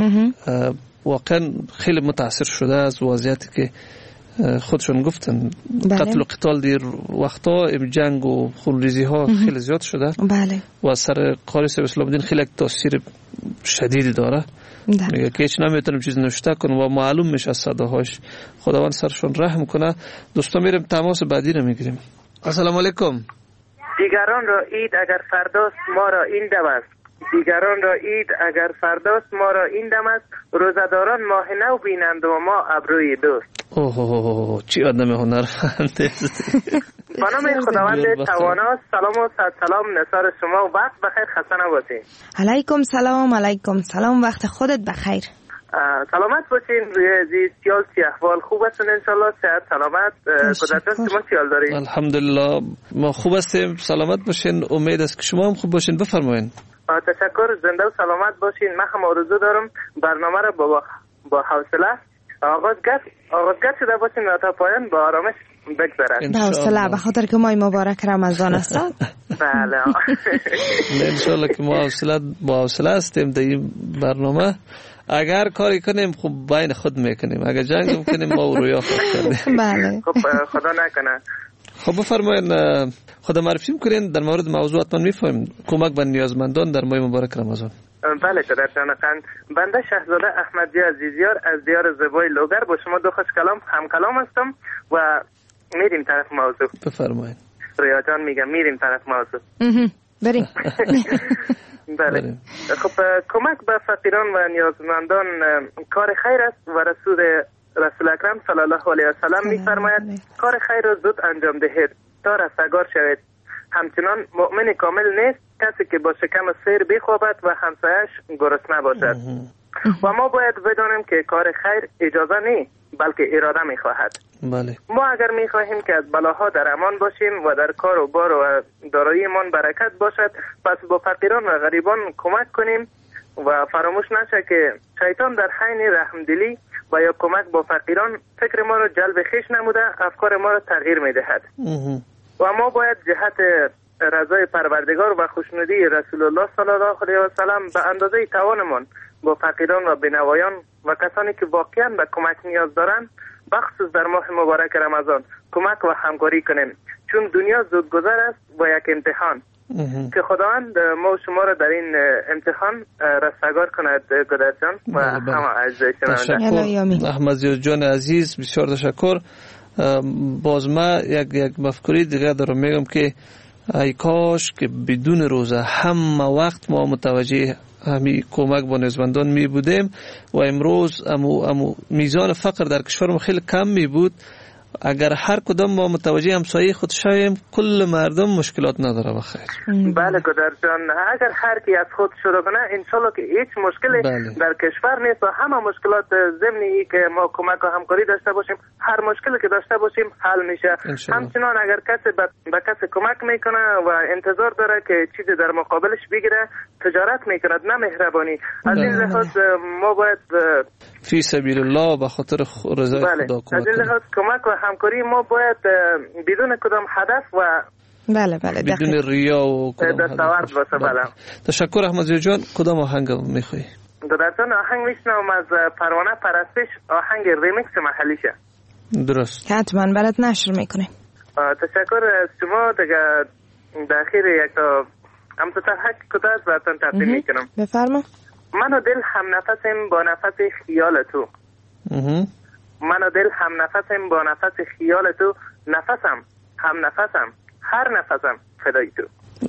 S10: واقعا خیلی متاثر شده از وضعیتی که خودشون گفتن. بله. قتل و قتال دیر وقتا جنگ و خونریزی ها خیلی زیاد شده.
S9: بله.
S10: و سر قاری صاحب اسلام الدین خیلی تاثیر شدیدی داره. میگه که هیچ نمیتونم چیز نوشته کنم و معلوم میشه از صداهاش. خداوند سرشون رحم کنه. دوستا میریم تماس بعدی رو میگیریم. السلام علیکم.
S16: دیگران را اید اگر فرداست ما را این دم است. دیگران را اید اگر فرداست ما را این دم است. روزداران ماه نو بینند و ما ابروی دوست.
S10: اوه چی آدم هنرمنده.
S16: با نام خداوند توانا. سلام و صد سلام نثار شما و وقت بخیر. خسته نباشین.
S9: علیکم سلام. علیکم سلام. وقت خودت بخیر.
S16: سلامت باشین. روی عزیز سیال سی احوال خوب هستن انشالله. صحت سلامت. قدرتان شما سیال دارین؟
S10: الحمدلله ما خوب هستیم. سلامت باشین. امید است که شما هم خوب باشین. بفرمایین.
S16: تشکر. زنده و سلامت باشین. من هم آرزو دارم برنامه را با با حوصله آغازگر آغازگر شده باشین و تا پایان با آرامش بگذرد.
S9: با حوصله به خاطر که ماه مبارک رمضان است.
S16: بله.
S10: انشالله که ما حوصله با حوصله هستیم در این برنامه. اگر کاری کنیم خب بین خود میکنیم، اگر جنگ میکنیم ما رویا خود کنیم.
S9: بله.
S16: خب خدا نکنه.
S10: خب بفرمایید خدا معرفی میکنین در مورد موضوعات من میفهمیم. کمک به نیازمندان در ماه مبارک رمضان.
S16: بله قدرتان خان. بنده شهزاده احمدی عزیزیار از دیار زیبای لوگر با شما دو خوش کلام هم کلام هستم و میریم طرف موضوع.
S10: بفرمایید.
S16: رویا جان میگم میریم طرف موضوع.
S9: بریم.
S16: بله. خب کمک به فقیران و نیازمندان کار خیر است و رسول رسول اکرم صلی الله علیه و سلم میفرماید کار خیر را زود انجام دهید تا رستگار شوید. همچنان مؤمن کامل نیست کسی که با شکم سیر بخوابد و همسایش گرسنه باشد. و ما باید بدانیم که کار خیر اجازه نیست بلکه اراده میخواهد.
S10: بله.
S16: ما اگر میخواهیم که از بلاها در امان باشیم و در کار و بار و داراییمان برکت باشد پس با فقیران و غریبان کمک کنیم و فراموش نشه که شیطان در حین رحمدلی و یا کمک با فقیران فکر ما را جلب خویش نموده افکار ما را تغییر میدهد. و ما باید جهت رضای پروردگار و خوشنودی رسول الله صلی الله علیه و سلم به اندازه توانمان با فقیران و بینوایان و کسانی که واقعا به کمک نیاز دارند بخصوص در ماه مبارک رمضان کمک و همکاری کنیم، چون دنیا زودگذر است و یک امتحان که خداوند ما و شما را در این امتحان رستگار کند گودرز جان و همه اجزای
S10: شنونده. احمد زیاد جان عزیز بسیار تشکر. باز ما یک یک مفکوری دیگه دارم میگم که ای کاش که بدون روزه همه وقت ما متوجه همی کمک با نیازمندان می بودیم و امروز امو, امو میزان فقر در کشور ما خیلی کم می بود. اگر هر کدام ما متوجه همسایه خود شویم کل مردم مشکلات نداره بخیر.
S16: بله گودرز جان، اگر هر کی از خود شروع کنه انشالله که هیچ مشکلی بله. در کشور نیست و همه مشکلات ضمنی ای که ما کمک و همکاری داشته باشیم هر مشکلی که داشته باشیم حل میشه. همچنان اگر کسی به کسی کمک میکنه و انتظار داره که چیزی در مقابلش بگیره تجارت میکند نه مهربانی. از این لحاظ ما باید
S10: فی سبیل الله به خاطر رضای
S16: بله.
S10: خدا کمک
S16: از این لحاظ کمک و همکاری ما باید بدون کدام هدف و
S9: بله بله
S10: بدون ریا و
S16: دستاورد باشه. بله
S10: تشکر احمد جان. کدام آهنگ میخوایی؟
S16: گودرز جان آهنگ میشنم از پروانه پرستش، آهنگ ریمیکس محلیشه.
S9: درست حتما برات نشر میکنیم.
S16: تشکر از شما. دیگه داخل یک تا همسو ترحک کداز براتون تقدیم میکنم.
S9: بفرما.
S16: من و دل هم نفسیم با نفس خیال تو. من و دل هم نفسیم با نفس خیال تو، نفسم هم نفسم هر نفسم فدای تو.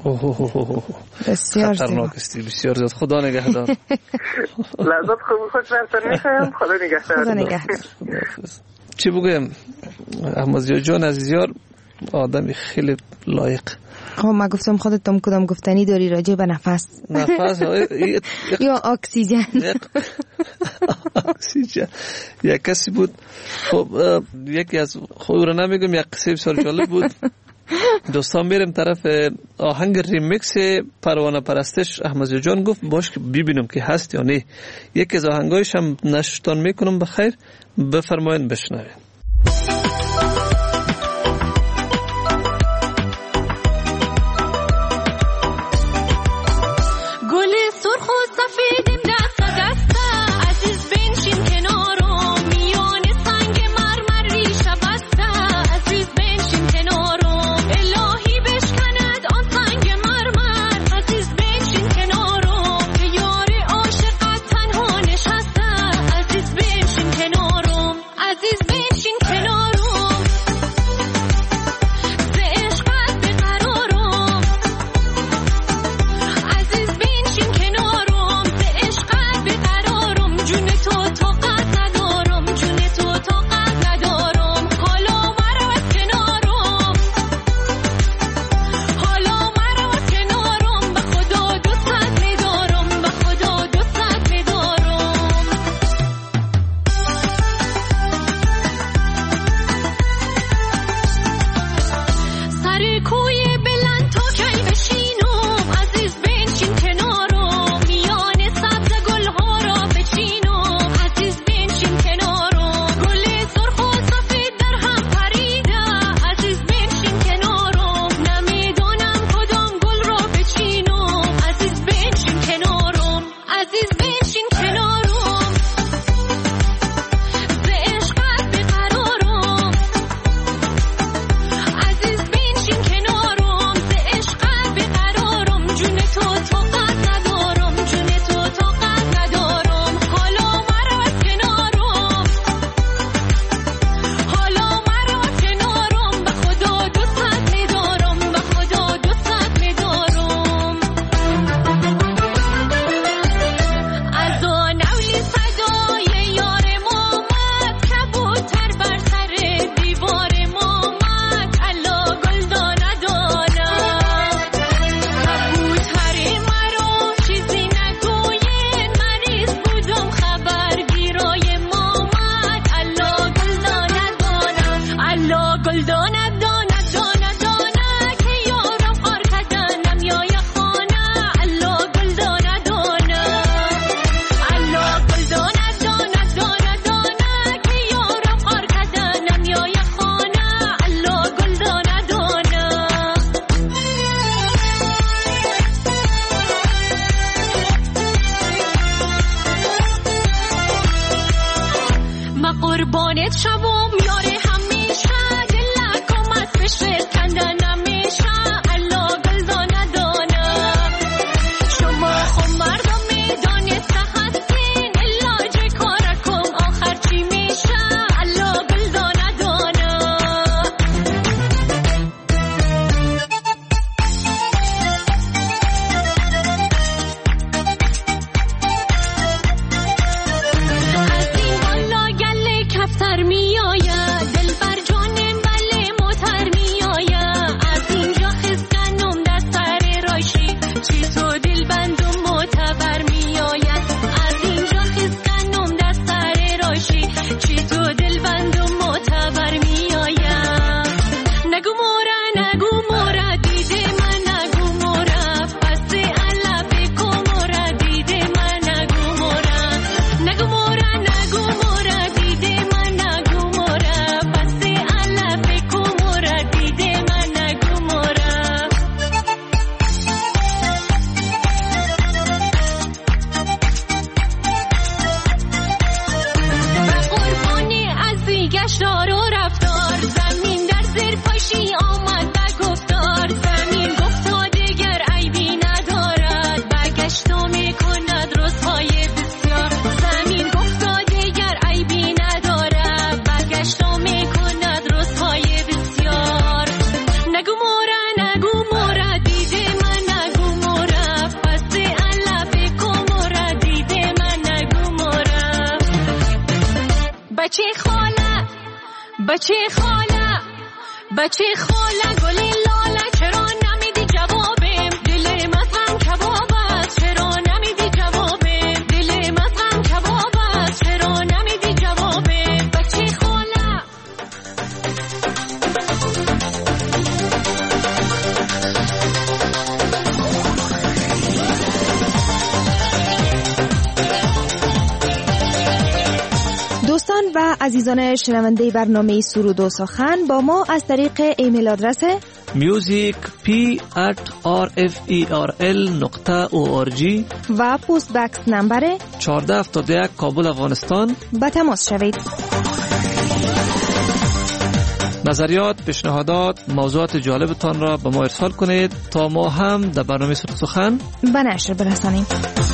S9: بسیار
S10: خطرناک استی، بسیار زیاد. خدا نگهدار.
S16: لحظات خوب خوش برسن میخوایم. خدا نگهدار.
S9: خدا نگهدار.
S10: چی بگم احمد زیاد جان عزیزیار آدمی خیلی لایق.
S9: خب ما گفتم خودت تم کدام گفتنی داری راجع به نفس؟
S10: نفس
S9: یا اکسیژن؟
S10: اکسیژن. یک کسی بود خب یکی از خود رو نمیگم یک قصه بسیار جالب بود. دوستان میرم طرف آهنگ ریمیکس پروانه پرستش. احمد جان گفت باش که ببینم که هست یا نه. یکی از آهنگایش هم نشتان میکنم بخیر بفرمایید بشنوید.
S17: دفتر می آید دل بر جانم بله موتر می آید از اینجا خسکنم در سر راشی چی تو دل بندم معتبر می آید از اینجا خسکنم در سر راشی چی تو دل بندم معتبر می آید نگو مورا نگو مورا دیده من نگو مورا پس الا بکو مورا دیده من نگو مورا نگو مورا نگو مورا دیده من نگو مورا پس الا بکو مورا دیده من نگو مورا و قربانی از گشتار و رفتار زمین در زیر پاشی آمد و گفتار زمین گفتا دیگر عیبی ندارد برگشتا میکند روزهای بسیار زمین گفتا دیگر عیبی ندارد برگشتا میکند روزهای بسیار نگو مورا نگو مورا دیده من نگو مورا پس الا بکو مورا دیده من نگو مورا بچه خاله بچه خاله بچه خاله گل لاله چرا نمیدی جوابم دل مزغم کباب است چرا نمیدی جوابم دل مزغم کباب است چرا نمیدی جوابم بچه خاله
S9: دوستان و عزیزان شنونده برنامه سرود و سخن با ما از طریق ایمیل آدرس
S10: music p at r f e r l نقطه او آر جی
S9: و پست بکس نمبر
S10: چهارده هفتاد و یک کابل افغانستان
S9: به تماس شوید.
S10: نظریات، پیشنهادات، موضوعات جالبتان را به ما ارسال کنید تا ما هم در برنامه سرود و سخن
S9: به نشر برسانیم.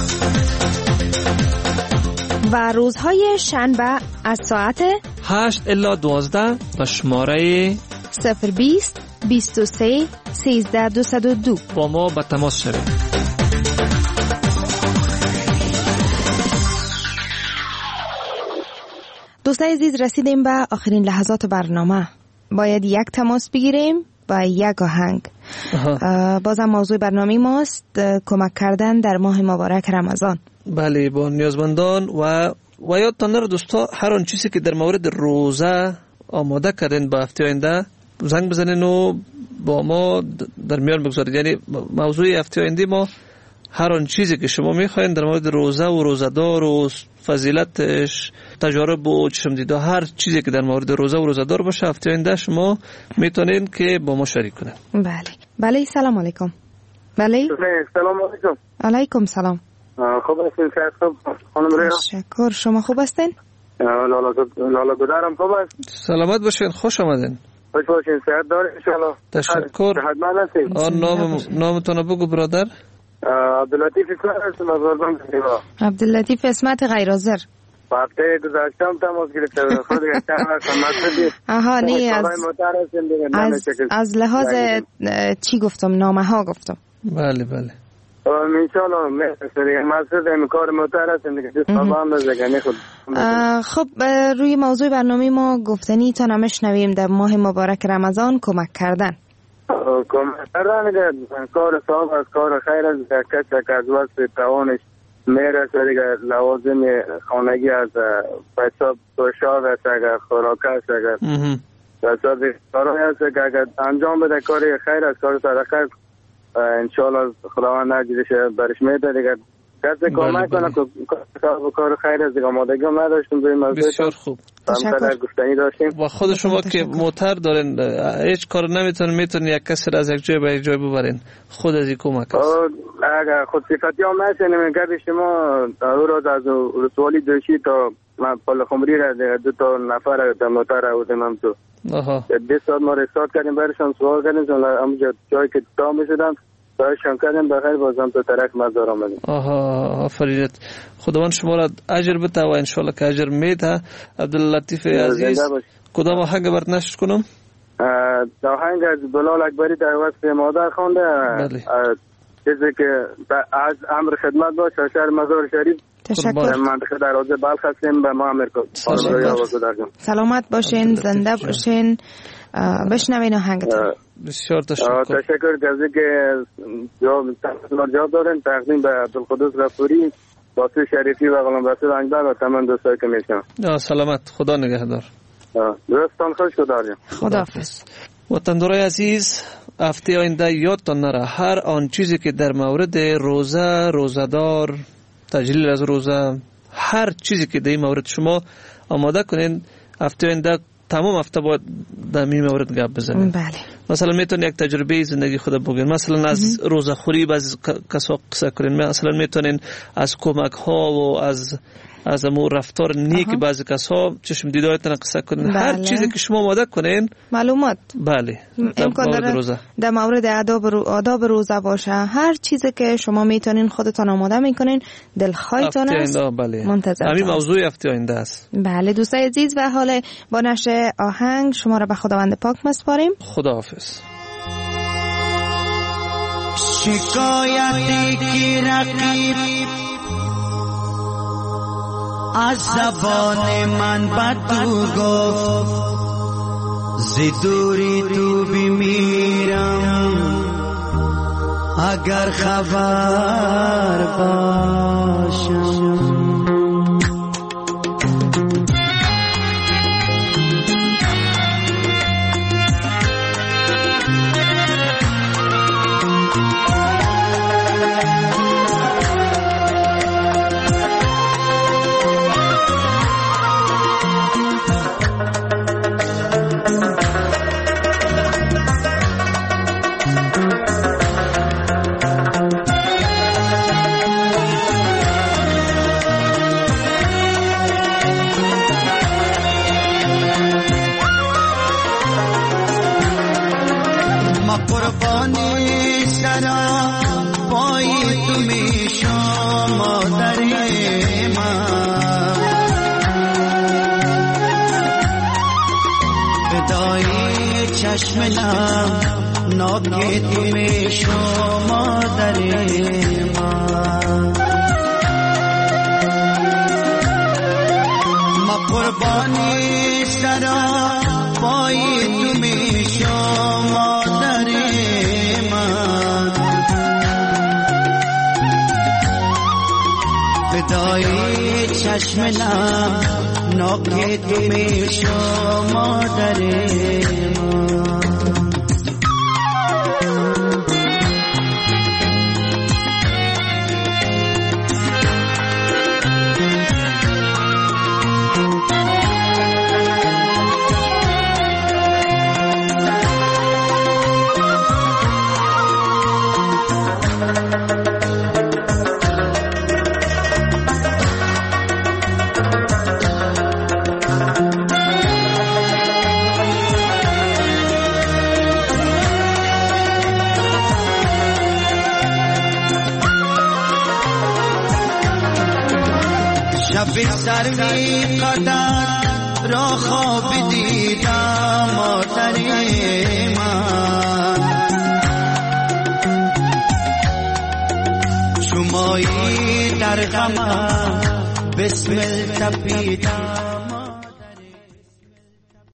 S9: و روزهای شنبه از ساعت
S10: هشت الی دوازده به شماره
S9: صفر بیست بیست و سه سیزده دویست و دو
S10: با ما به تماس شوید.
S9: دوستان عزیز رسیدیم به آخرین لحظات برنامه. باید یک تماس بگیریم و یک آهنگ. بازم موضوع برنامه ماست کمک کردن در ماه مبارک رمضان.
S10: بله، با نیازمندان و و یادتان نره دوستا هر آن چیزی که در مورد روزه آماده کردین با هفته آینده زنگ بزنین و با ما در میان بگذارید. یعنی موضوع هفته آینده ما هر آن چیزی که شما میخواین در مورد روزه و روزدار و فضیلتش، تجارب و چشم دیده، هر چیزی که در مورد روزه و روزدار باشه هفته آینده شما میتونین که با ما شریک کنین.
S9: بله بله. سلام علیکم. بله
S3: سلام علیکم.
S9: علیکم سلام.
S3: خوب هستین خانم خانم ریحان؟
S9: تشکر. شما خوب هستین؟
S3: لالا لالا گدارم خوب است.
S10: سلامت باشین، خوش آمدین.
S3: خوش باشین، صحت دارین ان شاء الله.
S10: تشکر.
S3: خدمت هستین.
S10: آن نام نامتون بگو برادر.
S3: عبداللطیف اسمت هستم از قربان دیوا.
S9: عبداللطیف اسمت غیرحاضر.
S3: وقتی گذاشتم تماس گرفته بود خود گفتم مسعودی.
S9: آها نه از از, از لحاظ چی گفتم؟ نامه ها گفتم.
S10: بله بله.
S3: ان شاء الله میسری مسعود این کار موتر است دیگه صبح نزگنی خود.
S9: خب روی موضوع برنامه ما گفتنی تا نمیشنویم در ماه مبارک رمضان کمک کردن.
S3: کمک کردن کار صاحب از کار خیر از کسی که از وقت توانش میرسه دیگه لوازم خانگی از پیسا پوشاک است، اگر خوراک است، اگر پیسا کارهای است که اگر انجام بده کاری خیر از کار صدقه انشاءالله خداوند اجرش برش میده دیگه. کسی کمک کنه که کار خیر است دیگه. آمادگی هم نداشتیم به این موضوع.
S10: بسیار خوب.
S3: همسر گفتنی داشتیم
S10: و خود شما که موتر دارین هیچ کار نمیتونین، میتونین یک کسی را از یک جای به یک جای ببرین. خود از این کمک است.
S3: اگر خود صفتی هم نشین میگردی شما او روز از رسوالی دوشی تا من پل خمری را دو تا نفر در موتر را بودیم هم تو بیست ساعت ما رستارت کردیم برشان سوال کردیم همونجا جایی که تا میشدم برشان کردیم بخیر بازم تو ترک مزدار آمدیم.
S10: آها آفرینت. خداوند شما را اجر بده و انشالله که اجر میده. عبداللطیف عزیز کدام آهنگ برات نشر کنم؟
S3: آهنگ از بلال اکبری در وصف مادر خوانده. چیزی که از امر خدمت باشه شهر مزار شریف
S9: تشکر.
S3: منطقه دروازه بلخ هستیم به ما امریکا.
S9: سلامت باشین، زنده باشین. بشنوین آهنگتون.
S10: بسیار تشکر.
S3: تشکر جزی که جواب جواب دارین. تقدیم به عبدالقدوس غفوری، باسو شریفی و غلام رسول انگبر و تمام دوستایی که میشنم.
S10: سلامت، خدا نگهدار.
S3: روزتان خوش خدایا.
S9: خداحافظ.
S10: وطندارای عزیز، هفته آینده یادتان نره هر آن چیزی که در مورد روزه، روزدار، تجلیل از روزه، هر چیزی که در این مورد شما آماده کنین، هفته آینده تمام هفته باید در این مورد گپ بزنیم.
S9: بله.
S10: مثلا میتونین یک تجربه زندگی خود بگین، مثلا از روزه خوری باز کسا قصه کنین، مثلا میتونین از کمک ها و از از امو رفتار نیک بعضی کسا چشم دیدایتون قصه کنین. بله. هر چیزی که شما آماده کنین
S9: معلومات.
S10: بله.
S9: امکان داره در مورد آداب رو آداب روزه باشه، هر چیزی که شما میتونین خودتان آماده میکنین، دلخواهتان است.
S10: بله.
S9: منتظر.
S10: همین موضوع هفته آینده است.
S9: بله دوستای عزیز، و حال با نشر آهنگ شما را به خداوند پاک میسپاریم.
S10: خداحافظ.
S15: شکایتی کی رقیب از زبان من بد گفت، زدوری تو بمیرم اگر خبر باشم. چشمنم ناگه تو می شما در من، ما قربانی سرا پای تو می شما در من، فدای چشمنم ناگه تو می شما در من. سروی قدر را خواب دیدم مادر من، شمایی در غمم بسمل تپیدم.